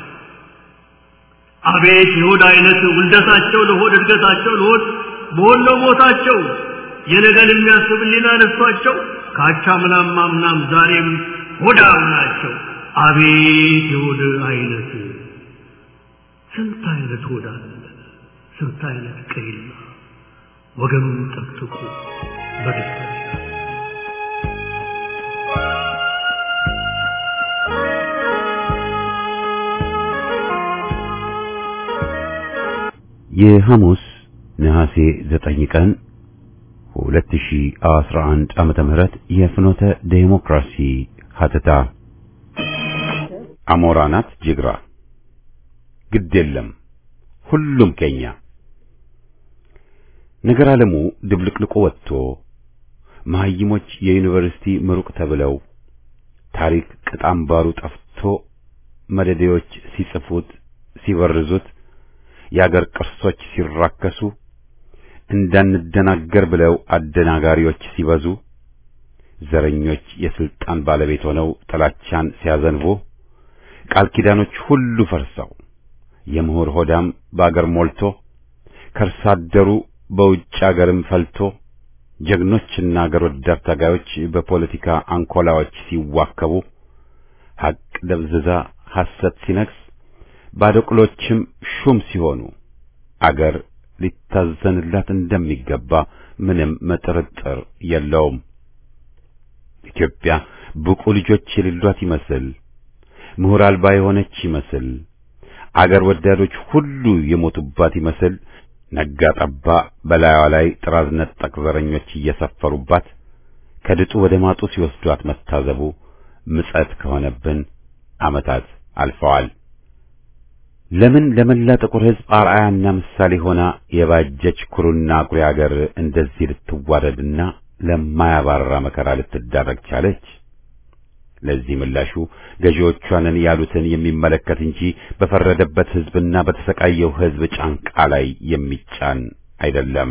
አቤት የሆድ አይነት ውልደታቸው ለሆድ እድገታቸው ለሆድ በሆነው ሞታቸው የነገን የሚያስብ ሊና ነሷቸው ካቻ ምናም ዛሬም ሆዳም ናቸው አቤት የሆድ አይነት ስንት አይነት ሆዳ ስንት አይነት ቀይላ ወገኑን ጠቅጥቆ በደስታ የሐሙስ ነሐሴ 9 ቀን 2011 ዓመተ ምህረት የፍኖተ ዴሞክራሲ ሀተታ አሞራናት ጅግራ ግድ የለም ሁሉም ከኛ ነገር ዓለሙ ድብልቅልቆ ወጥቶ መሀይሞች የዩኒቨርሲቲ ምሩቅ ተብለው ታሪክ ቅጣምባሩ ጠፍቶ መደዴዎች ሲጽፉት ሲበርዙት የአገር ቅርሶች ሲራከሱ እንዳንደናገር ብለው አደናጋሪዎች ሲበዙ ዘረኞች የስልጣን ባለቤት ሆነው ጥላቻን ሲያዘንቡ ቃል ኪዳኖች ሁሉ ፈርሰው የምሁር ሆዳም በአገር ሞልቶ ከርሳደሩ በውጭ አገርም ፈልቶ ጀግኖችና አገር ወዳድ ታጋዮች በፖለቲካ አንኮላዎች ሲዋከቡ ሐቅ ደብዝዛ ሐሰት ሲነግስ ባዶቅሎችም ሹም ሲሆኑ አገር ሊታዘንላት እንደሚገባ ምንም መጠረጠር የለውም። ኢትዮጵያ ብቁ ልጆች የሌሏት ይመስል ምሁር አልባ የሆነች ይመስል አገር ወዳዶች ሁሉ የሞቱባት ይመስል ነጋ ጠባ በላይዋ ላይ ጥራዝ ነጠቅ ዘረኞች እየሰፈሩባት ከድጡ ወደ ማጡ ሲወስዷት መታዘቡ ምጸት ከሆነብን ዓመታት አልፈዋል። ለምን ለመላ ጥቁር ሕዝብ አርአያና ምሳሌ ሆና የባጀች ኩሩና አኩሪ አገር እንደዚህ ልትዋረድና ለማያባራ መከራ ልትዳረግ ቻለች? ለዚህ ምላሹ ገዢዎቿንን ያሉትን የሚመለከት እንጂ በፈረደበት ሕዝብና በተሰቃየው ሕዝብ ጫንቃ ላይ የሚጫን አይደለም።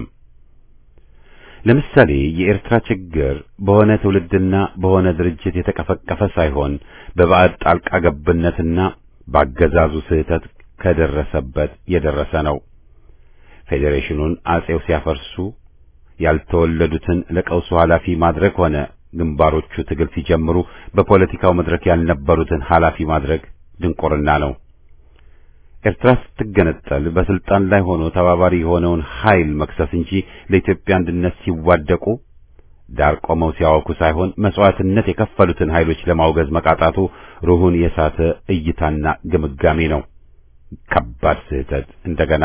ለምሳሌ የኤርትራ ችግር በሆነ ትውልድና በሆነ ድርጅት የተቀፈቀፈ ሳይሆን በባዕድ ጣልቃ ገብነትና ባገዛዙ ስህተት ከደረሰበት የደረሰ ነው። ፌዴሬሽኑን አጼው ሲያፈርሱ ያልተወለዱትን ለቀውሱ ኃላፊ ማድረግ ሆነ ግንባሮቹ ትግል ሲጀምሩ በፖለቲካው መድረክ ያልነበሩትን ኃላፊ ማድረግ ድንቁርና ነው። ኤርትራ ስትገነጠል በስልጣን ላይ ሆኖ ተባባሪ የሆነውን ኃይል መክሰስ እንጂ ለኢትዮጵያ አንድነት ሲዋደቁ ዳር ቆመው ሲያወኩ ሳይሆን መስዋዕትነት የከፈሉትን ኃይሎች ለማውገዝ መቃጣቱ ሩሁን የሳተ እይታና ግምጋሜ ነው። ከባድ ስህተት። እንደገና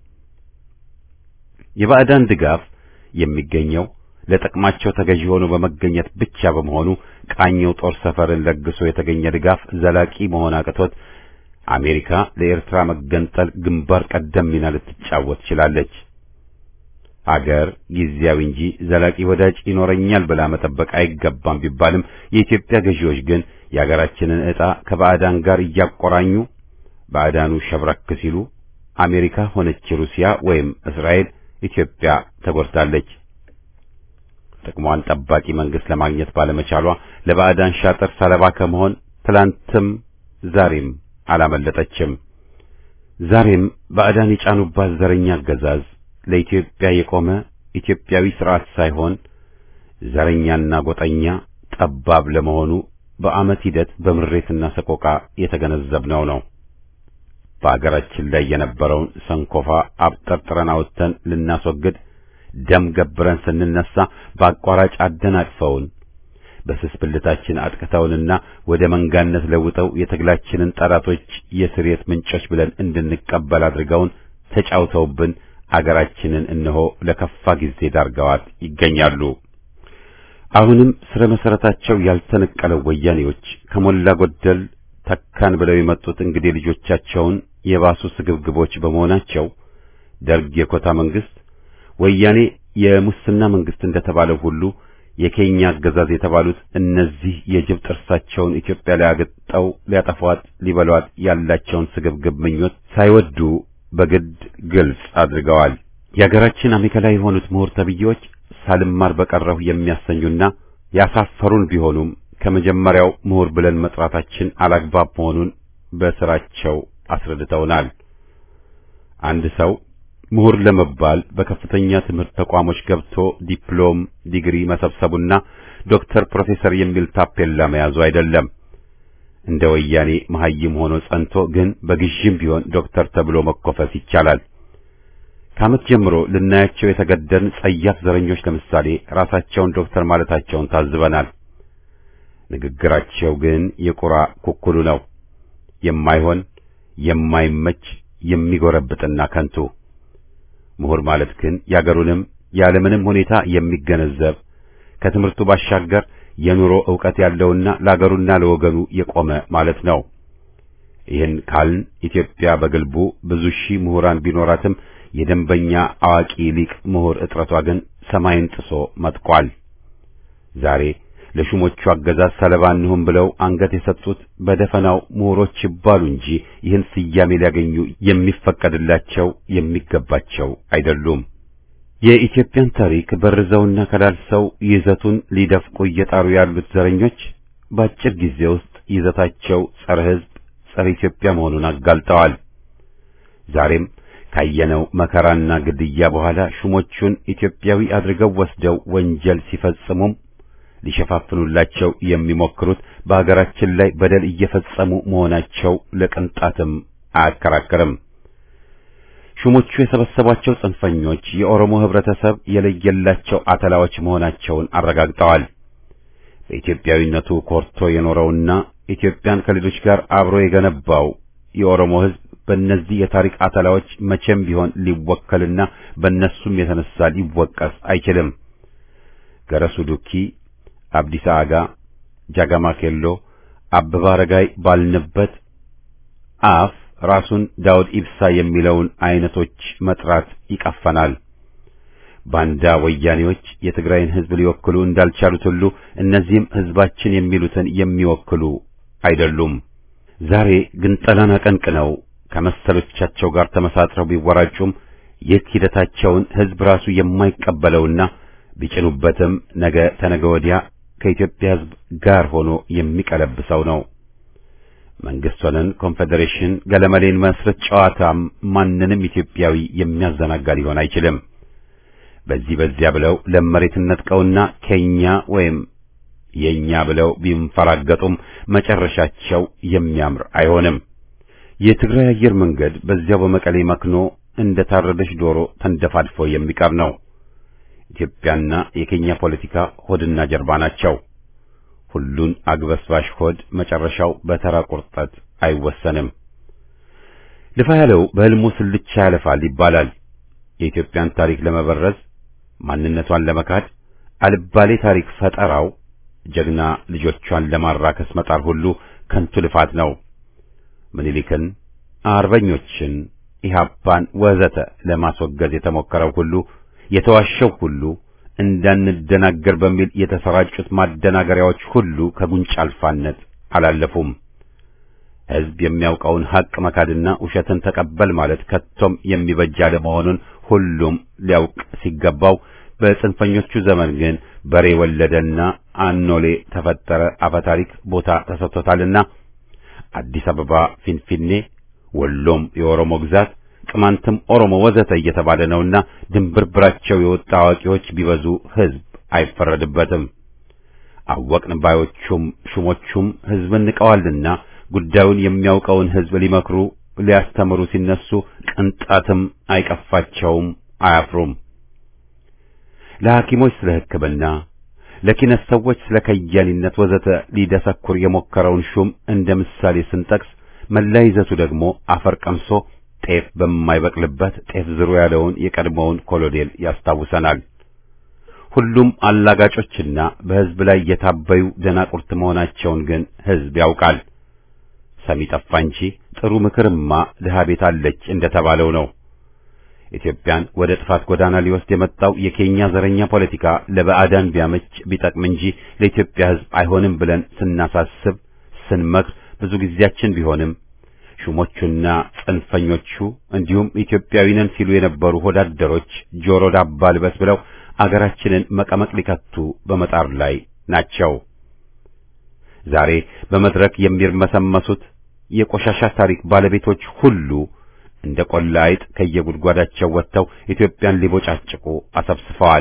የባዕዳን ድጋፍ የሚገኘው ለጥቅማቸው ተገዢ ሆኖ በመገኘት ብቻ በመሆኑ ቃኘው ጦር ሰፈርን ለግሶ የተገኘ ድጋፍ ዘላቂ መሆን አቅቶት አሜሪካ ለኤርትራ መገንጠል ግንባር ቀደም ሚና ልትጫወት ችላለች። አገር ጊዜያዊ እንጂ ዘላቂ ወዳጅ ይኖረኛል ብላ መጠበቅ አይገባም ቢባልም የኢትዮጵያ ገዢዎች ግን የአገራችንን ዕጣ ከባዕዳን ጋር እያቆራኙ ባዕዳኑ ሸብረክ ሲሉ አሜሪካ ሆነች ሩሲያ ወይም እስራኤል ኢትዮጵያ ተጎድታለች። ጥቅሟን ጠባቂ መንግስት ለማግኘት ባለመቻሏ ለባዕዳን ሻጥር ሰለባ ከመሆን ትላንትም ዛሬም አላመለጠችም። ዛሬም ባዕዳን የጫኑባት ዘረኛ አገዛዝ ለኢትዮጵያ የቆመ ኢትዮጵያዊ ስርዓት ሳይሆን ዘረኛና ጎጠኛ ጠባብ ለመሆኑ በዓመት ሂደት በምሬትና ሰቆቃ የተገነዘብነው ነው። በአገራችን ላይ የነበረውን ሰንኮፋ አብጠርጥረን አውጥተን ልናስወግድ ደም ገብረን ስንነሳ በአቋራጭ አደናቅፈውን በስስብልታችን አጥቅተውንና ወደ መንጋነት ለውጠው የትግላችንን ጠላቶች የስሬት ምንጮች ብለን እንድንቀበል አድርገውን ተጫውተውብን አገራችንን እነሆ ለከፋ ጊዜ ዳርገዋት ይገኛሉ። አሁንም ስለ መሰረታቸው ያልተነቀለው ወያኔዎች ከሞላ ጎደል ተካን ብለው የመጡት እንግዲህ ልጆቻቸውን የባሱ ስግብግቦች በመሆናቸው ደርግ የኮታ መንግስት፣ ወያኔ የሙስና መንግስት እንደተባለው ሁሉ የኬኛ አገዛዝ የተባሉት እነዚህ የጅብ ጥርሳቸውን ኢትዮጵያ ላይ አግጠው ሊያጠፏት ሊበሏት ያላቸውን ስግብግብ ምኞት ሳይወዱ በግድ ግልጽ አድርገዋል። የሀገራችን አሜከላ የሆኑት ምሁር ተብዬዎች ሳልማር በቀረሁ የሚያሰኙና ያሳፈሩን ቢሆኑም ከመጀመሪያው ምሁር ብለን መጥራታችን አላግባብ መሆኑን በስራቸው አስረድተውናል። አንድ ሰው ምሁር ለመባል በከፍተኛ ትምህርት ተቋሞች ገብቶ ዲፕሎም ዲግሪ መሰብሰቡና ዶክተር ፕሮፌሰር የሚል ታፔላ መያዙ አይደለም። እንደ ወያኔ መሐይም ሆኖ ጸንቶ ግን በግዥም ቢሆን ዶክተር ተብሎ መኮፈስ ይቻላል። ከዓመት ጀምሮ ልናያቸው የተገደድን ጸያፍ ዘረኞች ለምሳሌ ራሳቸውን ዶክተር ማለታቸውን ታዝበናል። ንግግራቸው ግን የቁራ ኩኩሉ ነው። የማይሆን የማይመች የሚጎረብጥና ከንቱ። ምሁር ማለት ግን ያገሩንም ያለምንም ሁኔታ የሚገነዘብ ከትምህርቱ ባሻገር የኑሮ ዕውቀት ያለውና ለአገሩና ለወገኑ የቆመ ማለት ነው። ይህን ካልን ኢትዮጵያ በግልቡ ብዙ ሺህ ምሁራን ቢኖራትም የደንበኛ አዋቂ ሊቅ ምሁር እጥረቷ ግን ሰማይን ጥሶ መጥቋል። ዛሬ ለሹሞቹ አገዛዝ ሰለባ እንሁን ብለው አንገት የሰጡት በደፈናው ምሁሮች ይባሉ እንጂ ይህን ስያሜ ሊያገኙ የሚፈቀድላቸው የሚገባቸው አይደሉም። የኢትዮጵያን ታሪክ በርዘውና ከላልሰው ይዘቱን ሊደፍቁ እየጣሩ ያሉት ዘረኞች በአጭር ጊዜ ውስጥ ይዘታቸው ጸረ ሕዝብ፣ ጸረ ኢትዮጵያ መሆኑን አጋልጠዋል። ዛሬም ካየነው መከራና ግድያ በኋላ ሹሞቹን ኢትዮጵያዊ አድርገው ወስደው ወንጀል ሲፈጽሙም ሊሸፋፍኑላቸው የሚሞክሩት በአገራችን ላይ በደል እየፈጸሙ መሆናቸው ለቅንጣትም አያከራከርም። ሹሞቹ የሰበሰቧቸው ጽንፈኞች የኦሮሞ ህብረተሰብ የለየላቸው አተላዎች መሆናቸውን አረጋግጠዋል። በኢትዮጵያዊነቱ ኮርቶ የኖረውና ኢትዮጵያን ከሌሎች ጋር አብሮ የገነባው የኦሮሞ ሕዝብ በእነዚህ የታሪክ አተላዎች መቼም ቢሆን ሊወከልና በእነሱም የተነሳ ሊወቀስ አይችልም። ገረሱ ዱኪ፣ አብዲሳ አጋ፣ ጃጋማ ኬሎ፣ አበባ አረጋይ ባልንበት አፍ ራሱን ዳውድ ኢብሳ የሚለውን አይነቶች መጥራት ይቀፈናል። ባንዳ ወያኔዎች የትግራይን ሕዝብ ሊወክሉ እንዳልቻሉት ሁሉ እነዚህም ሕዝባችን የሚሉትን የሚወክሉ አይደሉም። ዛሬ ግን ጠላን አቀንቅነው ከመሰሎቻቸው ጋር ተመሳጥረው ቢወራጩም ይህ ሂደታቸውን ሕዝብ ራሱ የማይቀበለውና ቢጭኑበትም ነገ ተነገ ወዲያ ከኢትዮጵያ ሕዝብ ጋር ሆኖ የሚቀለብሰው ነው። መንግስት ሆነን ኮንፌዴሬሽን ገለመሌን መስረት ጨዋታም ማንንም ኢትዮጵያዊ የሚያዘናጋ ሊሆን አይችልም። በዚያ ብለው ለመሬት ነጥቀውና ከኛ ወይም የኛ ብለው ቢንፈራገጡም መጨረሻቸው የሚያምር አይሆንም። የትግራይ አየር መንገድ በዚያው በመቀሌ መክኖ እንደ ታረደች ዶሮ ተንደፋድፎ የሚቀር ነው። ኢትዮጵያና የኬንያ ፖለቲካ ሆድና ጀርባ ናቸው። ሁሉን አግበስባሽ ሆድ መጨረሻው በተራ ቁርጠት አይወሰንም። ልፋ ያለው በሕልሙ ስልቻ ያለፋል ይባላል። የኢትዮጵያን ታሪክ ለመበረዝ ማንነቷን ለመካድ አልባሌ ታሪክ ፈጠራው ጀግና ልጆቿን ለማራከስ መጣር ሁሉ ከንቱ ልፋት ነው። ምኒልክን፣ አርበኞችን፣ ኢህአፓን ወዘተ ለማስወገድ የተሞከረው ሁሉ የተዋሸው ሁሉ እንዳንደናገር በሚል የተሰራጩት ማደናገሪያዎች ሁሉ ከጉንጭ አልፋነት አላለፉም። ሕዝብ የሚያውቀውን ሐቅ መካድና ውሸትን ተቀበል ማለት ከቶም የሚበጅ አለመሆኑን ሁሉም ሊያውቅ ሲገባው በጽንፈኞቹ ዘመን ግን በሬ ወለደና አኖሌ ተፈጠረ አፈታሪክ ቦታ ተሰጥቶታልና አዲስ አበባ ፊንፊኔ፣ ወሎም የኦሮሞ ግዛት፣ ቅማንትም ኦሮሞ ወዘተ እየተባለ ነውና ድንብርብራቸው የወጣ አዋቂዎች ቢበዙ ሕዝብ አይፈረድበትም። አወቅን ባዮቹም ሹሞቹም ሕዝብን ንቀዋልና ጉዳዩን የሚያውቀውን ሕዝብ ሊመክሩ ሊያስተምሩ ሲነሱ ቅንጣትም አይቀፋቸውም፣ አያፍሩም። ለሐኪሞች ስለ ሕክምና፣ ለኪነት ሰዎች ስለ ከያኒነት ወዘተ ሊደሰኩር የሞከረውን ሹም እንደ ምሳሌ ስንጠቅስ መላ ይዘቱ ደግሞ አፈር ቀምሶ ጤፍ በማይበቅልበት ጤፍ ዝሩ ያለውን የቀድሞውን ኮሎኔል ያስታውሰናል። ሁሉም አላጋጮችና በሕዝብ ላይ የታበዩ ደናቁርት መሆናቸውን ግን ሕዝብ ያውቃል። ሰሚ ጠፋ እንጂ ጥሩ ምክርማ ድሃ ቤት አለች እንደተባለው ነው። ኢትዮጵያን ወደ ጥፋት ጎዳና ሊወስድ የመጣው የኬንያ ዘረኛ ፖለቲካ ለባዕዳን ቢያመች ቢጠቅም እንጂ ለኢትዮጵያ ሕዝብ አይሆንም ብለን ስናሳስብ ስንመክር ብዙ ጊዜያችን ቢሆንም ሹሞቹና ጽንፈኞቹ እንዲሁም ኢትዮጵያዊ ነን ሲሉ የነበሩ ሆዳደሮች ጆሮ ዳባ ልበስ ብለው አገራችንን መቀመቅ ሊከቱ በመጣር ላይ ናቸው። ዛሬ በመድረክ የሚርመሰመሱት የቆሻሻ ታሪክ ባለቤቶች ሁሉ እንደ ቆላ አይጥ ከየጉድጓዳቸው ወጥተው ኢትዮጵያን ሊቦጫጭቁ አሰብስፈዋል።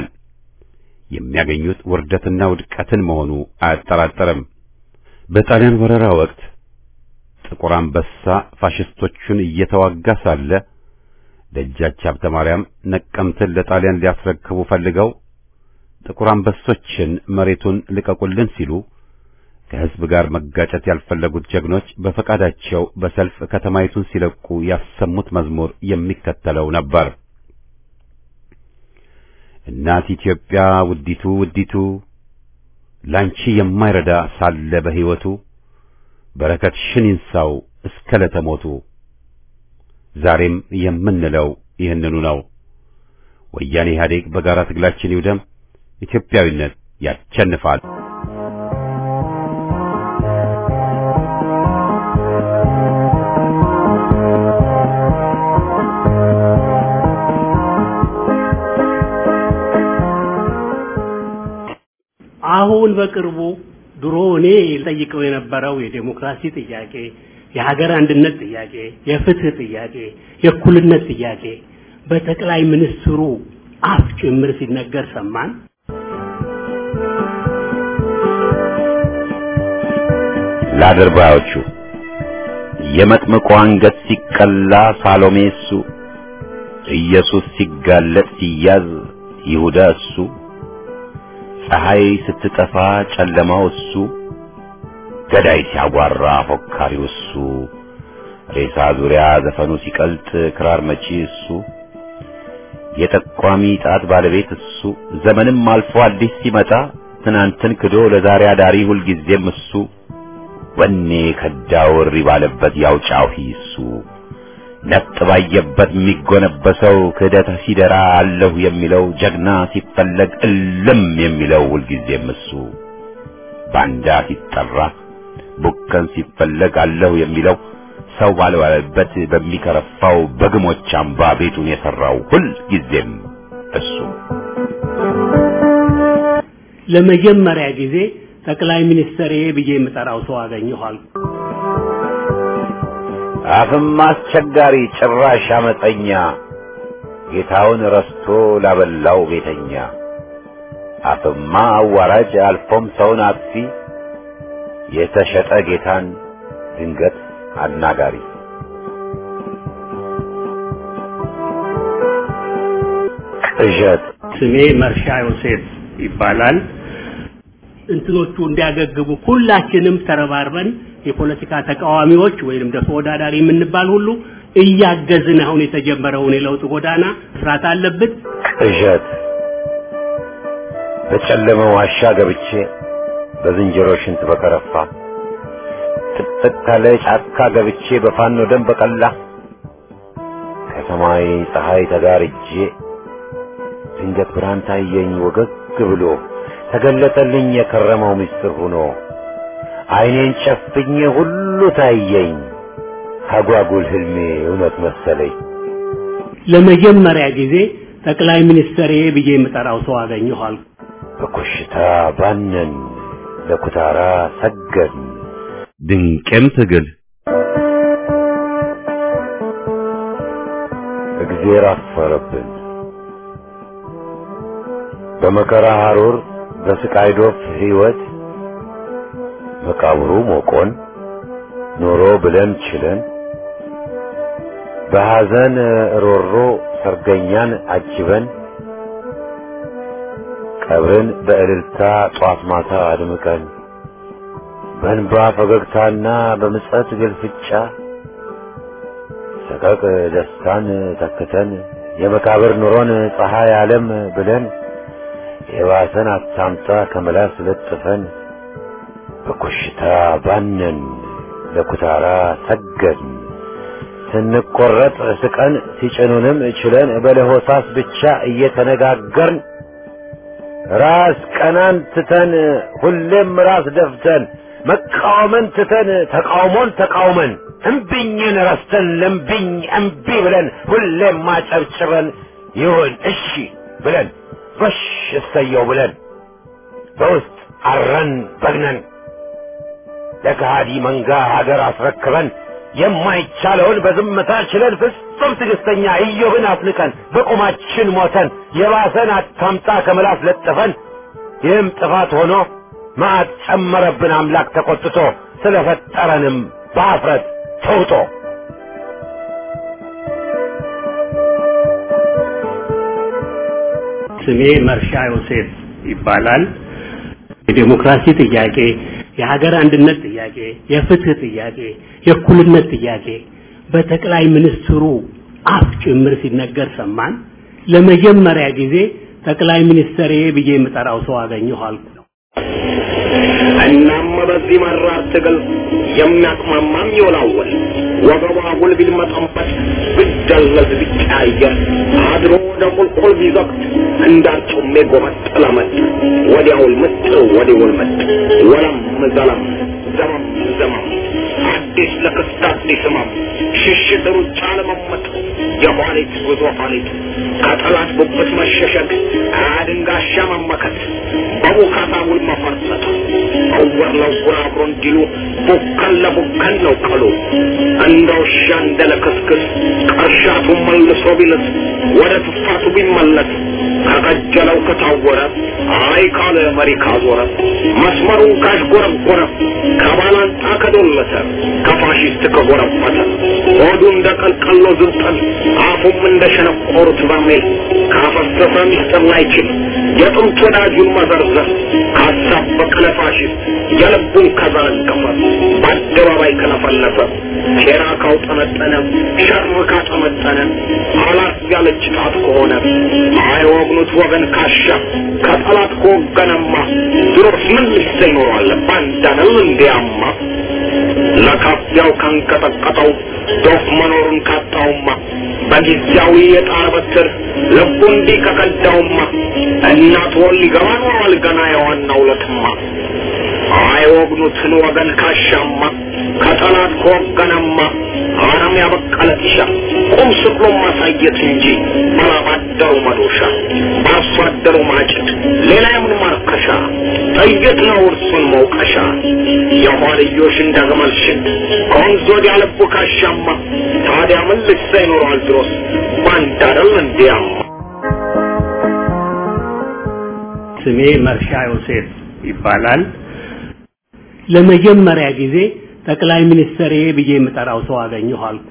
የሚያገኙት ውርደትና ውድቀትን መሆኑ አያጠራጥርም። በጣሊያን ወረራ ወቅት ጥቁር አንበሳ ፋሽስቶቹን እየተዋጋ ሳለ ደጃች ሀብተ ማርያም ነቀምትን ለጣሊያን ሊያስረክቡ ፈልገው ጥቁር አንበሶችን መሬቱን ልቀቁልን ሲሉ ከሕዝብ ጋር መጋጨት ያልፈለጉት ጀግኖች በፈቃዳቸው በሰልፍ ከተማይቱን ሲለቁ ያሰሙት መዝሙር የሚከተለው ነበር። እናት ኢትዮጵያ ውዲቱ ውዲቱ ላንቺ የማይረዳ ሳለ በሕይወቱ በረከትሽን ይንሳው እስከ ለተሞቱ። ዛሬም የምንለው ይህንኑ ነው። ወያኔ ኢህአዴግ በጋራ ትግላችን ይውደም። ኢትዮጵያዊነት ያሸንፋል። አሁን በቅርቡ ድሮ እኔ ጠይቀው የነበረው የዴሞክራሲ ጥያቄ፣ የሀገር አንድነት ጥያቄ፣ የፍትህ ጥያቄ፣ የእኩልነት ጥያቄ በጠቅላይ ሚኒስትሩ አፍ ጭምር ሲነገር ሰማን። ለአድርባዮቹ የመጥምቁ አንገት ሲቀላ ሳሎሜ እሱ፣ ኢየሱስ ሲጋለጥ ሲያዝ ይሁዳ እሱ፣ ፀሐይ ስትጠፋ ጨለማው እሱ፣ ገዳይ ሲያጓራ ፎካሪው እሱ ሬሳ ዙሪያ ዘፈኑ ሲቀልጥ ክራር መቺ እሱ የጠቋሚ ጣት ባለቤት እሱ ዘመንም አልፎ አዲስ ሲመጣ ትናንትን ክዶ ለዛሬ አዳሪ ሁል ጊዜም እሱ ወኔ ከዳውር ባለበት ያውጫው እሱ ነጥ ባየበት የሚጎነበሰው ክደት ሲደራ አለሁ የሚለው ጀግና ሲፈለግ እልም የሚለው ሁል ጊዜም እሱ ባንዳ ሲጠራ ቡከን ሲፈለግ አለሁ የሚለው ሰው ባልዋለበት በሚከረፋው በግሞች አምባ ቤቱን የሰራው ሁል ጊዜም እሱ ለመጀመሪያ ጊዜ ጠቅላይ ሚኒስትር ብዬ የምጠራው ሰው አገኘኋል። አፍም አስቸጋሪ ጭራሽ አመፀኛ ጌታውን ረስቶ ላበላው ቤተኛ አፍማ አዋራጅ አልፎም ሰውን አጥፊ የተሸጠ ጌታን ድንገት አናጋሪ ቅዠት ስሜ መርሻ ዮሴፍ ይባላል። እንትኖቹ እንዲያገግሙ ሁላችንም ተረባርበን የፖለቲካ ተቃዋሚዎች ወይንም ተወዳዳሪ የምንባል ሁሉ እያገዝን አሁን የተጀመረውን የለውጥ ጎዳና መስራት አለብን። ቅዠት በጨለመ ዋሻ ገብቼ በዝንጀሮ ሽንት በከረፋ ጥቅጥቅ ካለ ጫካ ገብቼ በፋኖ ደም በቀላ ከሰማይ ፀሐይ ተጋርጄ ድንገት ብርሃን ታየኝ ወገግ ብሎ ተገለጠልኝ የከረመው ምስጢር ሆኖ አይኔን ጨፍኜ ሁሉ ታየኝ አጓጉል ህልሜ እውነት መሰለኝ። ለመጀመሪያ ጊዜ ጠቅላይ ሚኒስትር ብዬ የምጠራው ሰው አገኘኋል። በኮሽታ ባነን ለኩታራ ሰገን ድንቅም ትግል እግዚአብሔር አፈረብን በመከራ ሐሩር በስቃይ ዶፍ ህይወት መቃብሩ ሞቆን ኖሮ ብለን ችለን በሐዘን ሮሮ ሰርገኛን አጅበን ቀብርን በእልልታ ጧት ማታ አድምቀን በእንባ ፈገግታና በምጸት ግልፍጫ ሰቀቅ ደስታን ተክተን የመቃብር ኑሮን ፀሐይ ዓለም ብለን የባሰን አታምጣ ከመላስ ለጥፈን በኮሽታ ባነን ለኩታራ ሰገን ስንቆረጥ ስቀን ሲጭኑንም ችለን በለሆሳስ ብቻ እየተነጋገርን ራስ ቀናን ትተን ሁሌም ራስ ደፍተን መቃወምን ትተን ተቃውሞን ተቃውመን እምቢኝን ረስተን ለምቢኝ እምቢ ብለን ሁሌም ማጨብጭበን ይሁን እሺ ብለን በሽ እሰየው ብለን በውስጥ አረን በግነን ለከሃዲ መንጋ ሀገር አስረክበን የማይቻለውን በዝምታ ችለን ፍጹም ትዕግስተኛ ኢዮብን አፍንቀን በቁማችን ሞተን የባሰን አታምጣ ከመላስ ለጥፈን ይህም ጥፋት ሆኖ መዓት ጨመረብን አምላክ ተቆጥቶ ስለፈጠረንም በአፍረት ተውጦ ስሜ መርሻ ዮሴፍ ይባላል። የዲሞክራሲ ጥያቄ፣ የሀገር አንድነት ጥያቄ፣ የፍትህ ጥያቄ፣ የእኩልነት ጥያቄ በጠቅላይ ሚኒስትሩ አፍ ጭምር ሲነገር ሰማን። ለመጀመሪያ ጊዜ ጠቅላይ ሚኒስትር ብዬ የምጠራው ሰው አገኘኋል። እናም በዚህ መራር ትግል የሚያቅማማም ይወላወል ወገቧ ጉልቢል መጠንበት ብደለዝ ቢቀያየር አድሮ ወደ ቁልቁል ቢዘቅት እንዳርጩሜ ጎመጥ ለመጥ ወዲያውል ምጥ ወዲያውል መጥ ወለም ዘለም ዘመም ዘመም አዲስ ለክስት አዲስ ህመም ሽሽት ሩጫ ለመመጥ የኋሊት ጉዞ ኋሊት ከጠላት ጉብት መሸሸግ አድንጋሻ መመከት በቡካታ ውል መፈርጠጥ አወር ለውር አብሮ እንዲሉ ቡከን ለቡከን ነው ቀሉ እንደ ውሻ እንደ ለክስክስ ቀርሻቱ መልሶ ቢልስ ወደ ትፋቱ ቢመለስ ከቀጀለው ከታወረ አይ ካለ መሪ ካዞረ መስመሩን ካሽጎረጎረ ከባላንጣ ከዶለተ ከፋሽስት ከጎረፈተ ሆዱ እንደ ቀልቀሎ ዝንጠል አፉም እንደ ሸነቆሩት በርሜል ካፈሰሰ ሚስጥር ላይችል የጥንት ወዳጁን መዘርዘር ሐሳብ በቀለ ፋሽስት የልቡን ከዘረገፈ በአደባባይ ከለፈለፈ ሴራ ካውጠመጠነ ሸር ካጠመጠነ አላት ያለች ጣት ከሆነ አይወግኑት ወገን ካሻ ከጠላት ከወገነማ ድሮስ ምን ልሰ ይኖራል ባንዳነው እንዲያማ ለካፊያው ካንቀጠቀጠው ዶፍ መኖሩን ካጣውማ በጊዜያዊ የጣር በትር ልቡ እንዲህ ከቀዳውማ እናት ወል ሊገባ ኖሯል ገና የዋናው ለትማ አይወግኑትን ወገን ካሻማ ከጠላት ከወገነማ አረም ያበቀለ ጢሻ ቁም ስቅሎ ማሳየት እንጂ ባላባደሩ መዶሻ ባሷደሩ ማጭድ ሌላ የምን ማርከሻ ጠይቅ ነው እርሱን መውቀሻ የኋልዮሽ እንደገመል ሽድ ከወንዝ ወዲያ ልቡ ካሻማ ታዲያ ምን ልሳ ይኖረዋል ድሮስ ባንዳረል እንዲያማ ስሜ መርሻ ዮሴፍ ይባላል። ለመጀመሪያ ጊዜ ጠቅላይ ሚኒስትር ብዬ የምጠራው ሰው አገኘሁ አልኩ።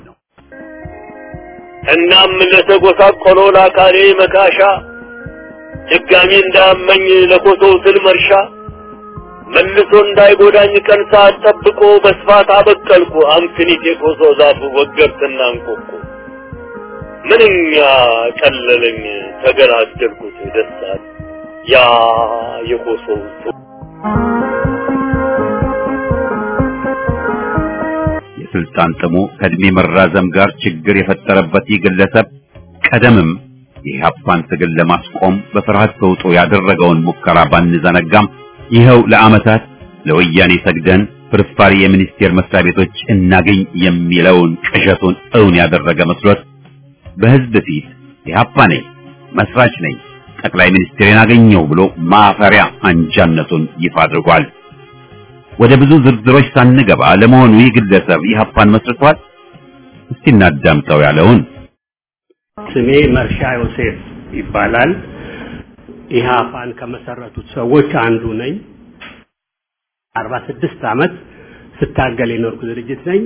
እናም ለተጎሳቆለው ለአካሌ መካሻ ድጋሚ እንዳመኝ ለኮሶው ስል መርሻ መልሶ እንዳይጎዳኝ ቀን ሰዓት ጠብቆ በስፋት አበቀልኩ አምክኒት የኮሶ ዛፉ ወገብትና እንቆቆ ምንኛ ቀለለኝ ተገላገልኩት ደስታል ያ የኮሶው የስልጣን ጥሙ ከእድሜ መራዘም ጋር ችግር የፈጠረበት ግለሰብ ቀደምም የኢህአፓን ትግል ለማስቆም በፍርሃት ተውጦ ያደረገውን ሙከራ ባንዘነጋም ይኸው ለዓመታት ለወያኔ ሰግደን ፍርፋሪ የሚኒስቴር መስሪያ ቤቶች እናገኝ የሚለውን ቅዠቱን እውን ያደረገ መስሎት በህዝብ ፊት ኢህአፓ ነኝ መስራች ነኝ ጠቅላይ ሚኒስትሬን አገኘው ብሎ ማፈሪያ አንጃነቱን ይፋ አድርጓል። ወደ ብዙ ዝርዝሮች ሳንገባ ለመሆኑ ይህ ግለሰብ ኢህአፓን መስርቷል? እስቲ እናዳምጠው ያለውን። ስሜ መርሻ ዮሴፍ ይባላል። ኢህአፓን ከመሰረቱት ሰዎች አንዱ ነኝ። 46 ዓመት ስታገል የኖርኩ ድርጅት ነኝ።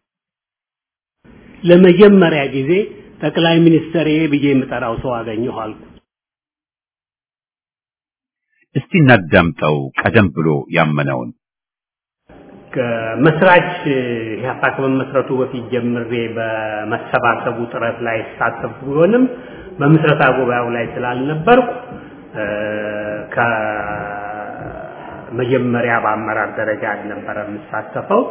ለመጀመሪያ ጊዜ ጠቅላይ ሚኒስትር ብዬ የምጠራው ሰው አገኘሁ አልኩ። እስቲ እናዳምጠው ቀደም ብሎ ያመነውን። ከመስራች ኢህአፓ ከመመስረቱ በፊት ጀምሬ በመሰባሰቡ ጥረት ላይ ተሳተፍኩ ቢሆንም በምስረታ ጉባኤው ላይ ስላልነበርኩ ከመጀመሪያ በአመራር ደረጃ ነበር የምሳተፈው።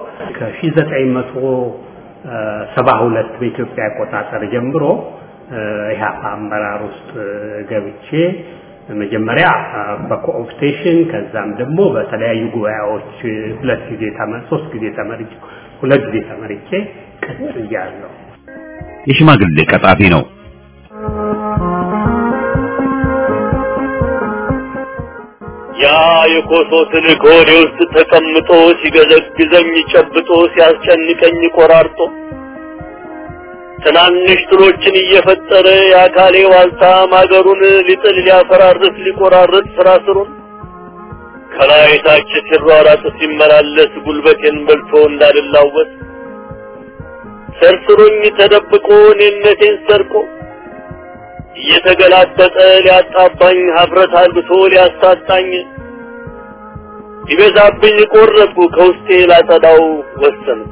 ከ1972 በኢትዮጵያ አቆጣጠር ጀምሮ ኢህአፓ አመራር ውስጥ ገብቼ መጀመሪያ በኮኦፕቴሽን ከዛም ደግሞ በተለያዩ ጉባኤዎች 3 ጊዜ ተመርጬ ቀጥያለሁ። የሽማግሌ ቀጣፊ ነው። ያ የኮሶ ትልቅ ሆዴ ውስጥ ተቀምጦ ሲገዘግዘኝ ጨብጦ ሲያስጨንቀኝ ቆራርጦ ትናንሽ ትሎችን እየፈጠረ የአካሌ ዋልታ ማገሩን ሊጥል ሊያፈራርስ ሊቆራርጥ ፍራስሩን ከላይ ታች ሲሯራጥ ሲመላለስ ጉልበቴን በልቶ እንዳልላወስ ሰርስሩኝ ተደብቆ እኔነቴን ሰርቆ እየተገላጠጠ ሊያጣባኝ ሀፍረት አልብሶ ሊያሳጣኝ ይበዛብኝ ቆረጥኩ ከውስጤ ላጸዳው ወሰንኩ።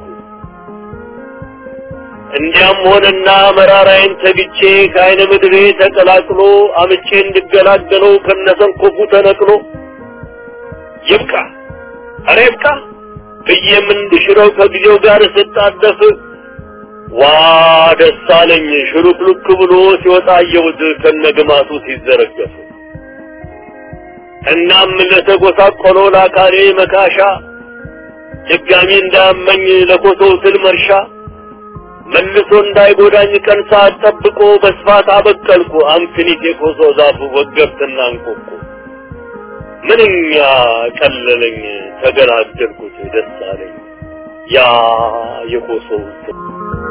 እንዲያም ሆነና መራራዬን ተግቼ ከአይነ ምድሬ ተቀላቅሎ አምጬ እንድገላገለው ከነሰንኮፉ ተነቅሎ ይብቃ ኧረ ይብቃ ብዬም እንድሽረው ከጊዜው ጋር ስጣደፍ ዋ ደስ አለኝ ሽሩክሉክ ብሎ ሲወጣ አየሁት ከነግማቱ ሲዘረገፍ። እናም ለተጎሳቆለው ለአካሌ መካሻ ድጋሚ እንዳመኝ ለኮሶው ስል መርሻ መልሶ እንዳይጎዳኝ ቀን ሰዓት ጠብቆ በስፋት አበቀልኩ አምክኒት የኮሶ ዛፉ ወገብትና እንቆቆ ምንኛ ቀለለኝ ተገላገልኩት ደስ አለኝ ያ የኮሶው